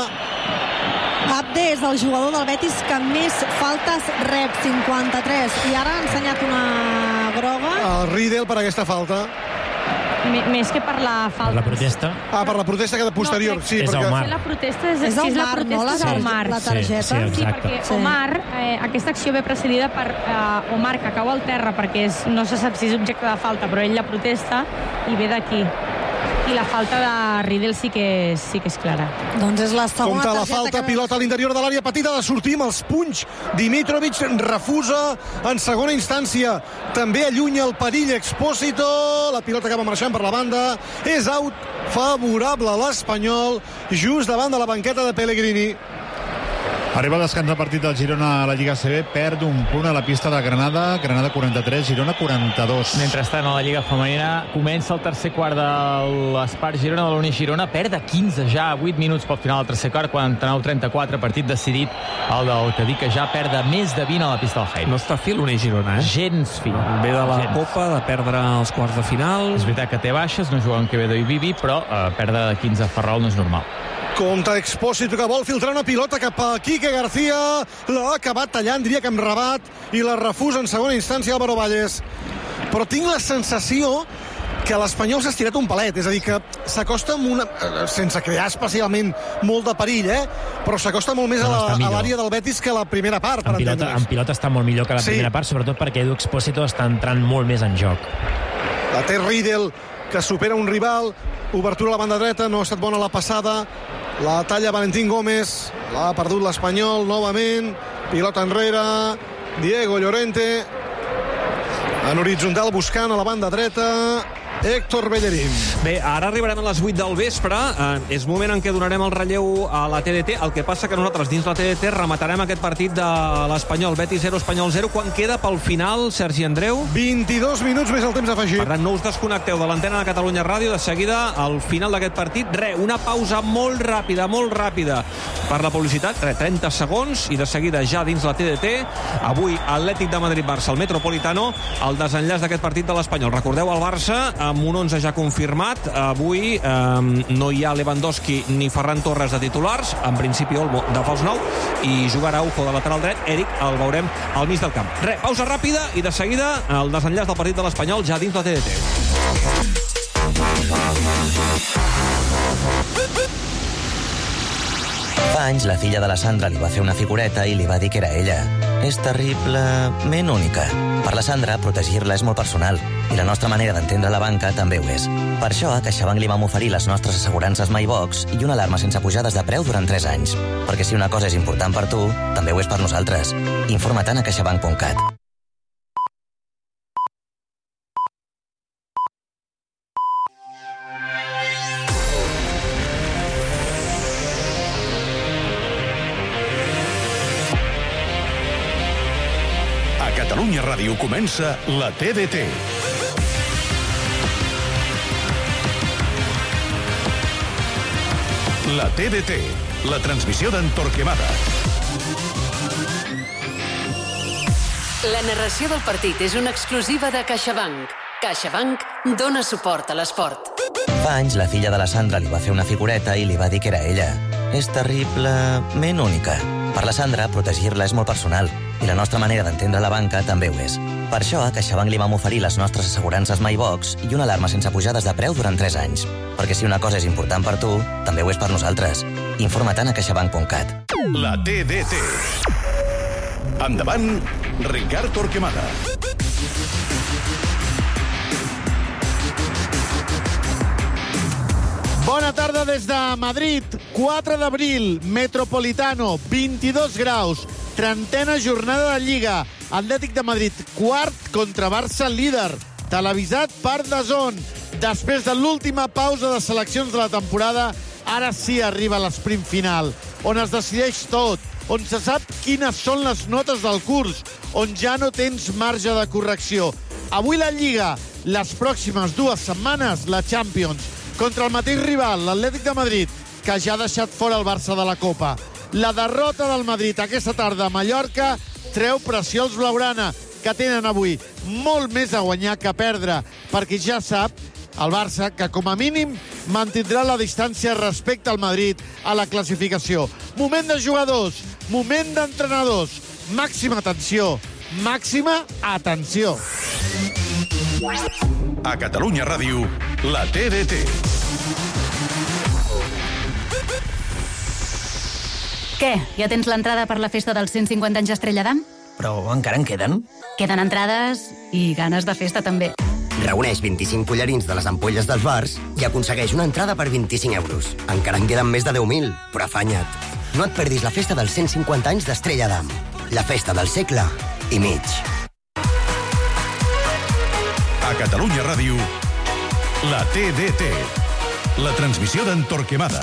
Abde és el jugador del Betis que més faltes rep, 53, i ara ha ensenyat una groga. El Riedel per aquesta falta. Més que per la falta. Per la protesta? Per la protesta que de posterior. Sí, és perquè... Omar. La protesta és el la Mar, protesta no? és el Mar. La targeta. Sí, exacte. Perquè Omar, aquesta acció ve precedida per Omar, que cau al terra perquè no se sap si és objecte de falta, però ell la protesta i ve d'aquí. I la falta de Riedel sí que és clara. Doncs és la segona targeta. Compte la falta, que... pilota a l'interior de l'àrea petita, de sortir amb els punys. Dimitrovic refusa en segona instància. També allunya el perill Expósito. La pilota acaba marxant per la banda. És out favorable a l'Espanyol, just davant de la banqueta de Pellegrini. Arriba el descans del partit del Girona a la Lliga CB, perd un punt a la pista de Granada, 43, Girona 42. Mentrestant, a la Lliga Femenina comença el tercer quart de l'Espart Girona, de l'Uni Girona, perd de 15 ja, 8 minuts pel final del tercer quart, 49-34, partit decidit, el del que dic que ja perd de més de 20 a la pista del Jaime. No està fi l'Uni Girona, Gens fi. Ve de la Copa, de perdre els quarts de final. És veritat que té baixes, no juga amb Quevedo i Bibi, però perdre de 15 a Ferrol no és normal. Compte Expósito, que vol filtrar una pilota cap a Quique García, l'ha acabat tallant, diria que amb rabat, i la refusa en segona instància Álvaro Valles. Però tinc la sensació que l'Espanyol s'ha estirat un palet, és a dir, que s'acosta amb una... sense crear especialment molt de perill, però s'acosta molt més a l'àrea del Betis que a la primera part, per entendre's. En pilota està molt millor que la primera part, sobretot perquè Edu Expósito està entrant molt més en joc. La té Riedel, que supera un rival, obertura a la banda dreta, no ha estat bona la passada, la talla Valentín Gómez, l'ha perdut l'Espanyol novament, pilota enrere, Diego Llorente en horitzontal buscant a la banda dreta, Héctor Bellerín. Bé, ara arribarem a les 8 del vespre. És moment en què donarem el relleu a la TDT. El que passa que nosaltres, dins la TDT, rematarem aquest partit de l'Espanyol. Betis 0, Espanyol 0. Quan queda pel final, Sergi Andreu? 22 minuts més el temps afegit. Per tant, no us desconnecteu de l'antena de Catalunya Ràdio. De seguida, al final d'aquest partit, una pausa molt ràpida per la publicitat. 30 segons i de seguida ja dins la TDT. Avui, Atlètic de Madrid-Barça, el Metropolitano, el desenllaç d'aquest partit de l'Espanyol. Recordeu, el Barça amb un 11 ja confirmat. Avui no hi ha Lewandowski ni Ferran Torres de titulars, en principi Olmo de fals 9, i jugarà Araujo de lateral dret. Eric el veurem al mig del camp. Pausa ràpida i de seguida el desenllaç del partit de l'Espanyol ja dins la TDT. Fa anys la filla de la Sandra li va fer una figureta i li va dir que era ella. És terriblement única. Per la Sandra, protegir-la és molt personal i la nostra manera d'entendre la banca també ho és. Per això, a CaixaBank li vam oferir les nostres assegurances MyBox i una alarma sense pujades de preu durant 3 anys. Perquè si una cosa és important per tu, també ho és per nosaltres. Informa-te'n a caixabank.cat. Catalunya Ràdio comença la TDT. La TDT, la transmissió d'en Torquemada. La narració del partit és una exclusiva de CaixaBank. CaixaBank dona suport a l'esport. Fa anys la filla de la Sandra li va fer una figureta i li va dir que era ella. És terriblement única. Per la Sandra, protegir-la és molt personal i la nostra manera d'entendre la banca també ho és. Per això, a CaixaBank li vam oferir les nostres assegurances MyBox i una alarma sense pujades de preu durant 3 anys. Perquè si una cosa és important per tu, també ho és per nosaltres. Informa-te'n a caixabank.cat. La TDT. Endavant, Ricard Torquemada. Bona tarda des de Madrid. 4 d'abril, Metropolitano, 22 graus. 30a jornada de Lliga. Atlètic de Madrid, quart contra Barça, líder. Televisat per DAZN. Després de l'última pausa de seleccions de la temporada, ara sí arriba l'esprint final, on es decideix tot, on se sap quines són les notes del curs, on ja no tens marge de correcció. Avui la Lliga, les pròximes 2 setmanes, la Champions. Contra el mateix rival, l'Atlètic de Madrid, que ja ha deixat fora el Barça de la Copa. La derrota del Madrid aquesta tarda a Mallorca treu pressió als blaugrana, que tenen avui molt més a guanyar que a perdre, perquè ja sap el Barça que, com a mínim, mantindrà la distància respecte al Madrid a la classificació. Moment de jugadors, moment d'entrenadors. Màxima atenció, màxima atenció. A Catalunya Ràdio, la TDT. Què? Ja tens l'entrada per la festa dels 150 anys d'Estrella d'Am? Però encara en queden? Queden entrades i ganes de festa, també. Reuneix 25 collarins de les ampolles dels bars i aconsegueix una entrada per 25 euros. Encara en queden més de 10.000, però afanya't. No et perdis la festa dels 150 anys d'Estrella d'Am. La festa del segle i mig. A Catalunya Ràdio, la TDT, la transmissió d'en Torquemada.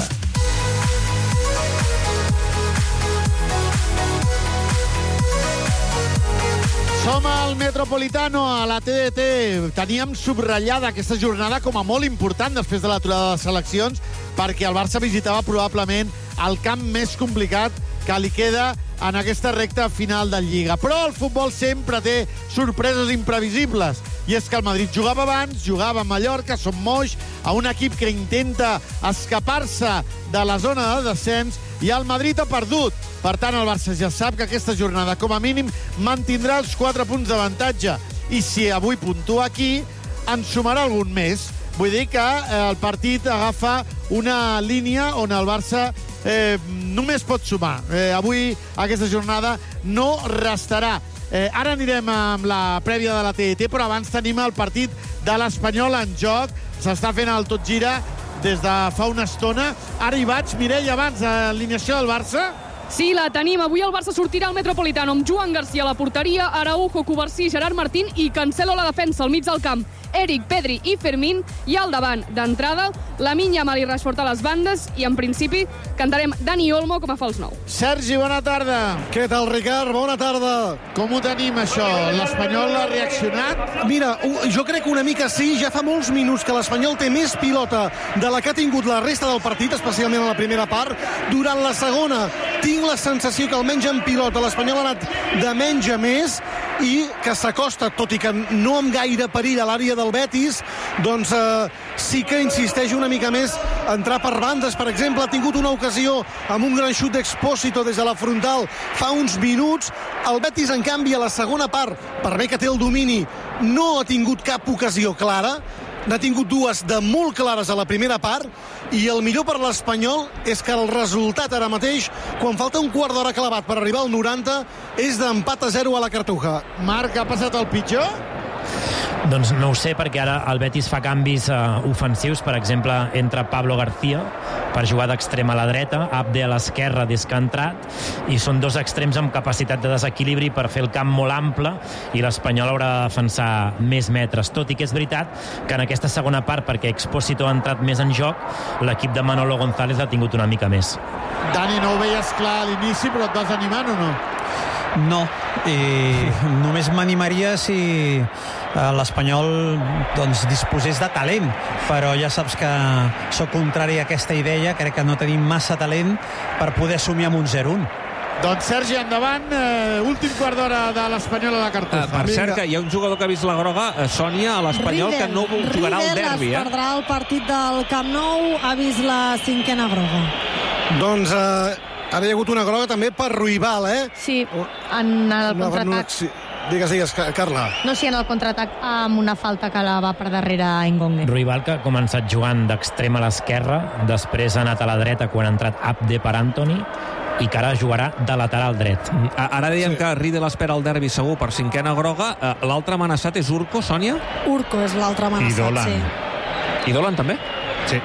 Som al Metropolitano, a la TDT. Teníem subratllada aquesta jornada com a molt important després de l'aturada de seleccions, perquè el Barça visitava probablement el camp més complicat que li queda en aquesta recta final de Lliga. Però el futbol sempre té sorpreses imprevisibles. I és que el Madrid jugava abans, jugava a Mallorca, Son Moix, a un equip que intenta escapar-se de la zona de descens, i el Madrid ha perdut. Per tant, el Barça ja sap que aquesta jornada, com a mínim, mantindrà els 4 punts d'avantatge. I si avui puntua aquí, en sumarà algun més. Vull dir que el partit agafa una línia on el Barça només pot sumar. Avui, aquesta jornada, no restarà. Ara anirem amb la prèvia de la TDT, però abans tenim el partit de l'Espanyol en joc. S'està fent el tot gira des de fa una estona. Ara hi vaig, Mireia, abans, alineació del Barça. Sí, la tenim. Avui el Barça sortirà al Metropolitano amb Joan Garcia a la porteria, Araujo, Covarsí, Gerard Martín i Cancelo a la defensa, al mig del camp. Eric, Pedri i Fermín, i al davant d'entrada Lamine Yamal i Rashford a les bandes, i en principi cantarem Dani Olmo com a fals 9. Sergi, bona tarda. Què tal, Ricard? Bona tarda. Com ho tenim, això? L'Espanyol ha reaccionat? Mira, jo crec que una mica sí. Ja fa molts minuts que l'Espanyol té més pilota de la que ha tingut la resta del partit, especialment a la primera part. Durant la segona tinc la sensació que almenys en pilota l'Espanyol ha anat de menys a més i que s'acosta, tot i que no amb gaire perill a l'àrea del Betis, doncs sí que insisteix una mica més a entrar per bandes. Per exemple, ha tingut una ocasió amb un gran xut d'Expósito des de la frontal fa uns minuts. El Betis, en canvi, a la segona part, per bé que té el domini, no ha tingut cap ocasió clara. N'ha tingut dues de molt clares a la primera part, i el millor per l'Espanyol és que el resultat ara mateix, quan falta un quart d'hora clavat per arribar al 90, és d'empat a 0 a la Cartuja. Marc, ha passat el pitjor? Doncs no ho sé, perquè ara el Betis fa canvis ofensius. Per exemple, entra Pablo García per jugar d'extrem a la dreta, Abde a l'esquerra des que ha entrat, i són dos extrems amb capacitat de desequilibri per fer el camp molt ample, i l'Espanyol haurà de defensar més metres. Tot i que és veritat que en aquesta segona part, perquè Expósito ha entrat més en joc, l'equip de Manolo González l'ha tingut una mica més. Dani, no ho veies clar a l'inici, però et vas animant o no? No, i només m'animaria si l'Espanyol doncs, disposés de talent, però ja saps que sóc contrari a aquesta idea. Crec que no tenim massa talent per poder assumir amb un 0-1. Doncs Sergi, endavant, últim quart d'hora de l'Espanyol a la Cartuja. Per cert, que hi ha un jugador que ha vist la groga, Sònia, a l'Espanyol, que no jugarà al derbi. Es perdrà el partit del Camp Nou, ha vist la 5a groga. Doncs ara hi ha hagut una groga també per Ruibal, Sí, en el contraatac. Digues, Carla. No, sí, en el contraatac amb una falta que la va per darrere Engongue. Ruibal, que ha començat jugant d'extrem a l'esquerra, després ha anat a la dreta quan ha entrat Abde per Antoni, i que ara jugarà de lateral dret. Ara deien que Riedel espera el derbi segur per 5a groga. L'altre amenaçat és Urco, Sònia? Urco és l'altre amenaçat, sí. I Dolan també? Sí.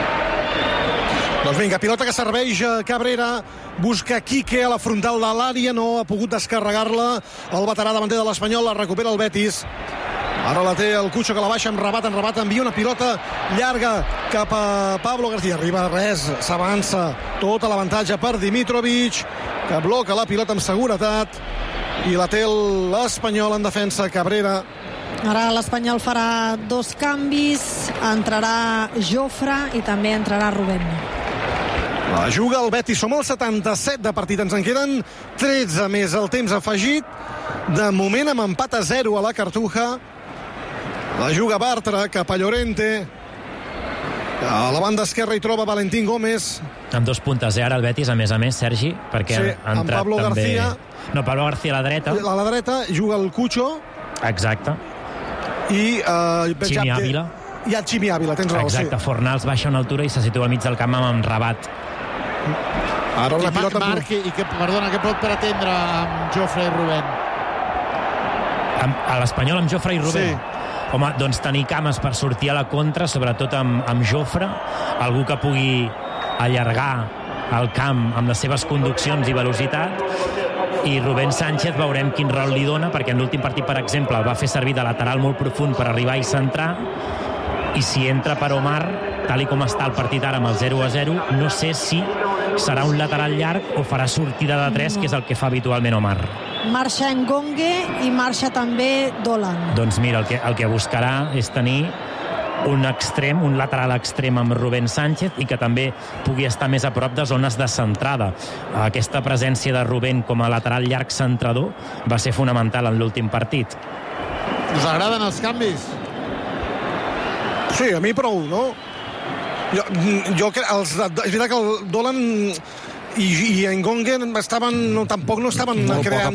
Doncs vinga, pilota que serveix Cabrera, busca Quique a la frontal de l'àrea, no ha pogut descarregar-la, el veterà davanter de l'Espanyol, la recupera el Betis. Ara la té el Cucho, que la baixa amb Rabat, envia una pilota llarga cap a Pablo García, arriba res, s'avança, tot l'avantatge per Dimitrovic, que bloca la pilota amb seguretat, i la té l'Espanyol en defensa, Cabrera. Ara l'Espanyol farà dos canvis, entrarà Jofre i també entrarà Rubén. La juga el Betis, som al 77 de partit, ens en queden 13 més el temps afegit, de moment amb empat a 0 a la Cartuja. La juga Bartra cap a Llorente, a la banda esquerra hi troba Valentín Gómez. Amb dos puntes, ara el Betis, a més, Sergi, perquè sí, ha entrat Pablo també... García. No, Pablo García a la dreta. A la dreta juga el Cucho. Exacte. I Ximi Ávila. Hi ha Ximi Ávila, tens raó. Exacte, sí. Fornals baixa una altura i se situa al mig del camp amb Rabat. Ara una pilota... Marc, què pot pretendre amb Jofre i Rubén? A l'Espanyol amb Jofre i Rubén? Sí. Home, doncs tenir cames per sortir a la contra, sobretot amb Jofre, algú que pugui allargar el camp amb les seves conduccions i velocitat, i Rubén Sánchez veurem quin rol li dona, perquè en l'últim partit, per exemple, el va fer servir de lateral molt profund per arribar i centrar, i si entra per Omar, tal i com està el partit ara amb el 0-0, no sé si serà un lateral llarg o farà sortida de 3, que és el que fa habitualment Omar. Marxa Engongue i marxa també Dolan. Doncs mira, el que buscarà és tenir un extrem, un lateral extrem amb Rubén Sánchez, i que també pugui estar més a prop de zones de centrada. Aquesta presència de Rubén com a lateral llarg centrador va ser fonamental en l'últim partit. Us agraden els canvis? Sí, a mi prou, no? Jo és veritat que el Dolan i Engongue tampoc no estaven creant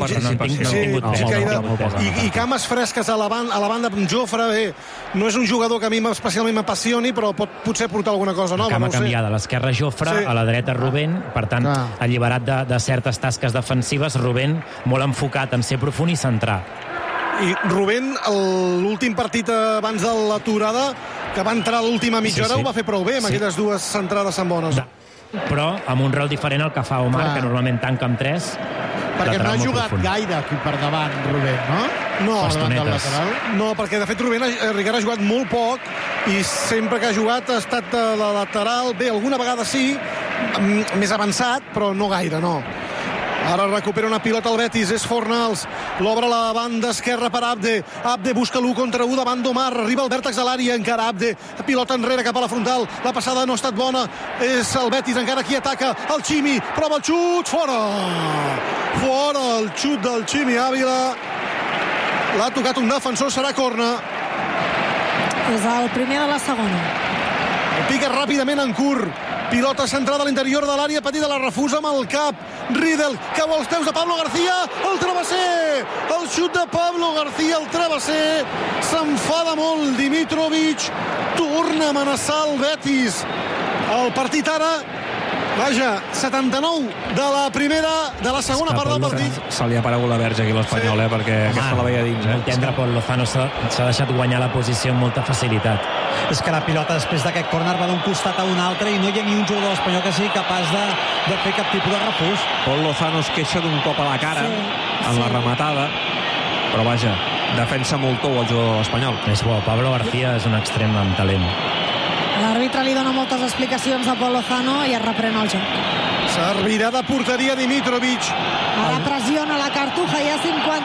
i cames fresques a la banda amb Jofre. No és un jugador que a mi especialment m'apassioni, però pot potser portar alguna cosa nova. Cama canviada, a l'esquerra Jofre, a la dreta Rubén, per tant alliberat de certes tasques defensives. Rubén molt enfocat en ser profund i centrar. I Rubén, l'últim partit abans de l'aturada, que va entrar a l'última mitja hora, ho va fer prou bé amb aquelles dues centrades tan bones. Però amb un rol diferent al que fa Omar, que normalment tanca amb 3, Perquè no ha jugat gaire aquí per davant, Rubén, no? No, lateral. No, perquè de fet Rubén Ricard ha jugat molt poc i sempre que ha jugat ha estat a la lateral. Bé, alguna vegada sí, més avançat, però no gaire, no. Ara recupera una pilota el Betis, és Fornals, l'obre a la banda esquerra per Abde. Abde busca l'1 contra 1 davant d'Omar, arriba el vèrtex a l'àrea, encara Abde, pilota enrere cap a la frontal, la passada no ha estat bona, és el Betis, encara qui ataca, el Ximi, prova el xut, fora el xut del Ximi Ávila, l'ha tocat un defensor, serà corna. És el primer de la segona. Pica ràpidament en curt, pilota centrada a l'interior de l'àrea petita, la refusa amb el cap. Riedel, cau als peus de Pablo García, el travesser, el xut de Pablo García, el travesser, s'enfada molt Dimitrovic, torna a amenaçar el Betis. El partit ara, vaja, 79 de la primera, de la segona part del partit. Se li ha aparegut la verge aquí a l'Espanyol, perquè aquesta la veia dins. Molt tendre, Pol Lozano s'ha deixat guanyar la posició amb molta facilitat. És que la pilota després d'aquest córner va d'un costat a un altre i no hi ha ni un jugador espanyol que sigui capaç de fer cap tipus de refús. Pol Lozano es queixa d'un cop a la cara en la rematada, però vaja, defensa molt tou el jugador espanyol. És bo, Pablo García és un extrem amb talent. L'àrbitre li dona moltes explicacions a Pol Lozano i es reprèn el joc. Servirà de porteria Dimitrovic. Ara pressiona la Cartuja, hi ha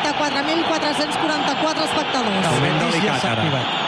54.444 espectadors. Moment delicat ara.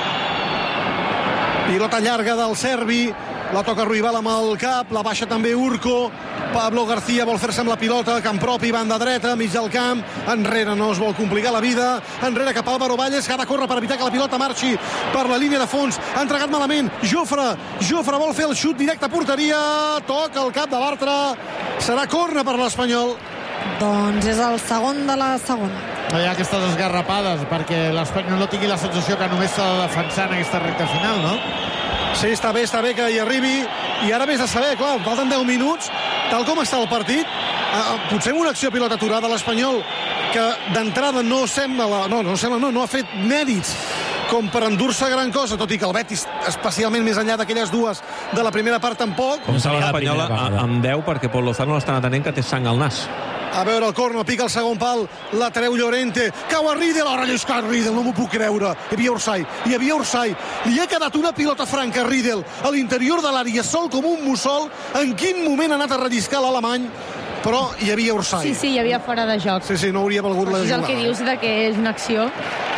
Pilota llarga del serbi, la toca Ruibal amb el cap, la baixa també Urco. Pablo García vol fer-se amb la pilota, camp propi, banda dreta, mig del camp, enrere no es vol complicar la vida, enrere cap a Álvaro Valles, que ha de córrer per evitar que la pilota marxi per la línia de fons, ha entregat malament Jofre vol fer el xut directe a porteria, toca el cap de Bartra, serà corna per l'Espanyol. Doncs és el segon de la segona. No hi ha aquestes esgarrapades, perquè l'Espanyol no tingui la sensació que només s'ha de defensar en aquesta recta final, no? Sí, està bé que hi arribi, i ara vés a saber, clar, falten 10 minuts, tal com està el partit, potser amb una acció pilota aturada l'Espanyol, que d'entrada no ha fet mèrits com per endur-se gran cosa, tot i que el Betis, especialment més enllà d'aquelles dues de la primera part, tampoc. Com se l'Espanyol amb 10, perquè Pol Lozano l'estan atenent que té sang al nas. A veure el corno, pica el segon pal, la treu Llorente, cau a Riedel, ara lliscat Riedel, no m'ho puc creure. Hi havia Orsay, li ha quedat una pilota franca a Riedel, a l'interior de l'àrea, sol com un mussol. En quin moment ha anat a relliscar l'alemany? Però hi havia Orsay. Sí, hi havia fora de joc. Sí, no hauria valgut la jugada. És el que dius de que és una acció.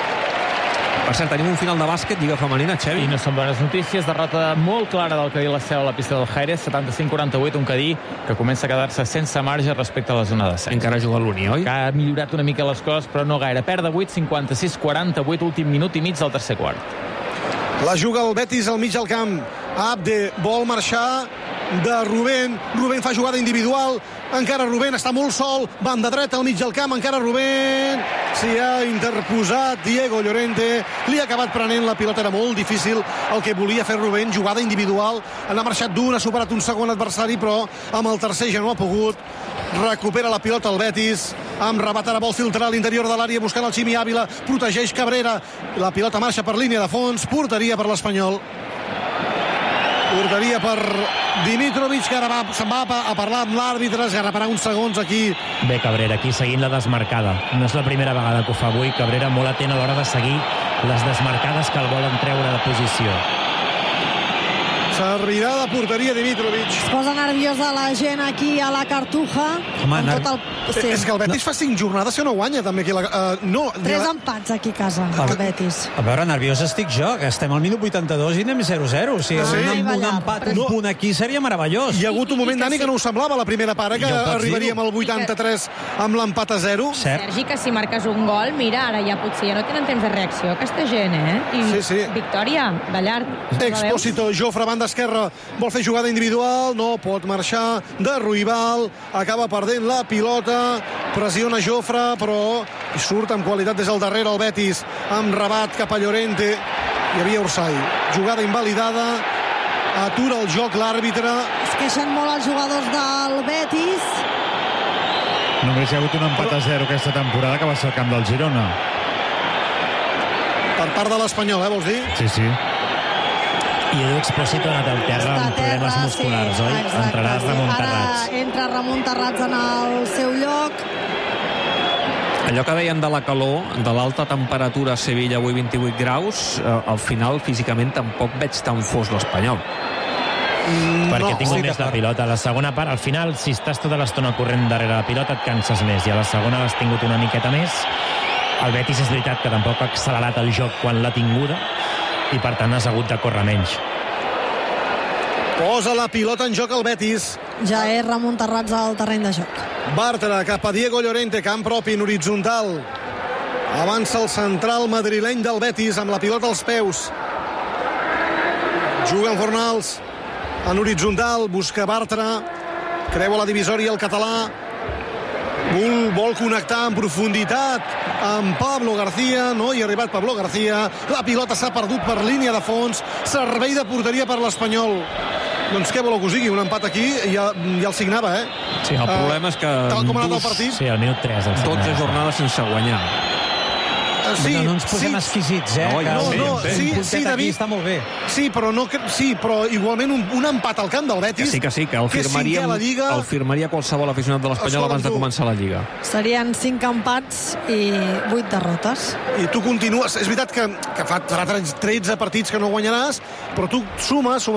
Per cert, tenim un final de bàsquet, Lliga Femenina, Xevi. I no són bones notícies, derrota molt clara del Cadí la Seu a la pista del Jaires, 75-48, un Cadí que comença a quedar-se sense marge respecte a la zona de 7. Encara juga l'Uni, oi? Que ha millorat una mica les coses, però no gaire. Perd de 8, 56-48, últim minut i mig del tercer quart. La juga el Betis al mig del camp. Abde vol marxar de Rubén fa jugada individual, encara Rubén està molt sol, banda dreta al mig del camp, encara Rubén s'hi ha interposat Diego Llorente, li ha acabat prenent la pilota, era molt difícil el que volia fer Rubén, jugada individual, n'ha marxat d'un, ha superat un segon adversari, però amb el tercer ja no ha pogut. Recupera la pilota el Betis, amb rebat, ara vol filtrar a l'interior de l'àrea buscant el Ximi Ávila, protegeix Cabrera, la pilota marxa per línia de fons, porteria per l'Espanyol. Porteria per Dimitrovic, que ara se'n va a parlar amb l'àrbitre, es garraparà uns segons aquí. Bé, Cabrera, aquí seguint la desmarcada. No és la primera vegada que ho fa avui. Cabrera molt atent a l'hora de seguir les desmarcades que el volen treure de posició. Servirà de porteria Dimitrovic. Es posa nerviosa la gent aquí a la Cartuja. Home, Sí. És que el Betis fa 5 jornades que no guanya, també aquí. 3 empats aquí a casa, el Betis. A veure, nerviós estic jo, que estem al minut 82 i anem 0-0. O sigui, un empat, un punt aquí seria meravellós. Hi ha hagut un moment, Dani, que no ho semblava la primera part, que arribaríem al 83 amb l'empat a 0. Sergi, que si marques un gol, mira, ara ja potser ja no tenen temps de reacció, aquesta gent, I sí. victòria, de llarg. Expósito, Jofre, banda esquerra, vol fer jugada individual, no pot marxar, de Ruibal, acaba perdent la pilota, pressiona Jofre, però surt amb qualitat des del darrere el Betis, amb rebat cap a Llorente, hi havia Orsay, jugada invalidada, atura el joc l'àrbitre. Es queixen molt els jugadors del Betis. Només hi ha hagut un empat a 0 aquesta temporada, que va ser el camp del Girona. Per part de l'Espanyol, vols dir? Sí. I Edu Expósito ha anat al terra amb problemes musculars, oi? Exacte, Entrarà Ramon Terrats. Ara entra Ramon Terrats en el seu lloc. Allò que deien de la calor, de l'alta temperatura a Sevilla, avui 28 graus, al final físicament tampoc veig tan fos l'Espanyol. Perquè ha tingut més la pilota. A la segona part, al final, si estàs tota l'estona corrent darrere la pilota, et canses més, i a la segona l'has tingut una miqueta més. El Betis és veritat que tampoc ha accelerat el joc quan l'ha tinguda, i per tant has hagut de córrer menys. Posa la pilota en joc el Betis. Ja és Ramon Terrats al terreny de joc. Bartra cap a Diego Llorente, camp propi en horitzontal. Avança el central madrileny del Betis amb la pilota als peus. Juga en Fornals en horitzontal, busca Bartra, creua la divisòria el català, vol connectar en profunditat amb Pablo García, no hi ha arribat Pablo García, la pilota s'ha perdut per línia de fons, servei de porteria per l'Espanyol. Doncs què voleu que us digui? Un empat aquí ja el signava, eh? Sí, el problema és que... Tal com ha anat el partit... Sí, al minut 3. 12 jornades sense guanyar. Sí, no ens posem exquisits, eh? Sí, David, està molt bé. Sí, però igualment un empat al camp del Betis... Que sí, que el firmaria qualsevol aficionat de l'Espanyol abans de començar la Lliga. Serien 5 empats i 8 derrotes. I tu continues... És veritat que farà 13 partits que no guanyaràs, però tu sumes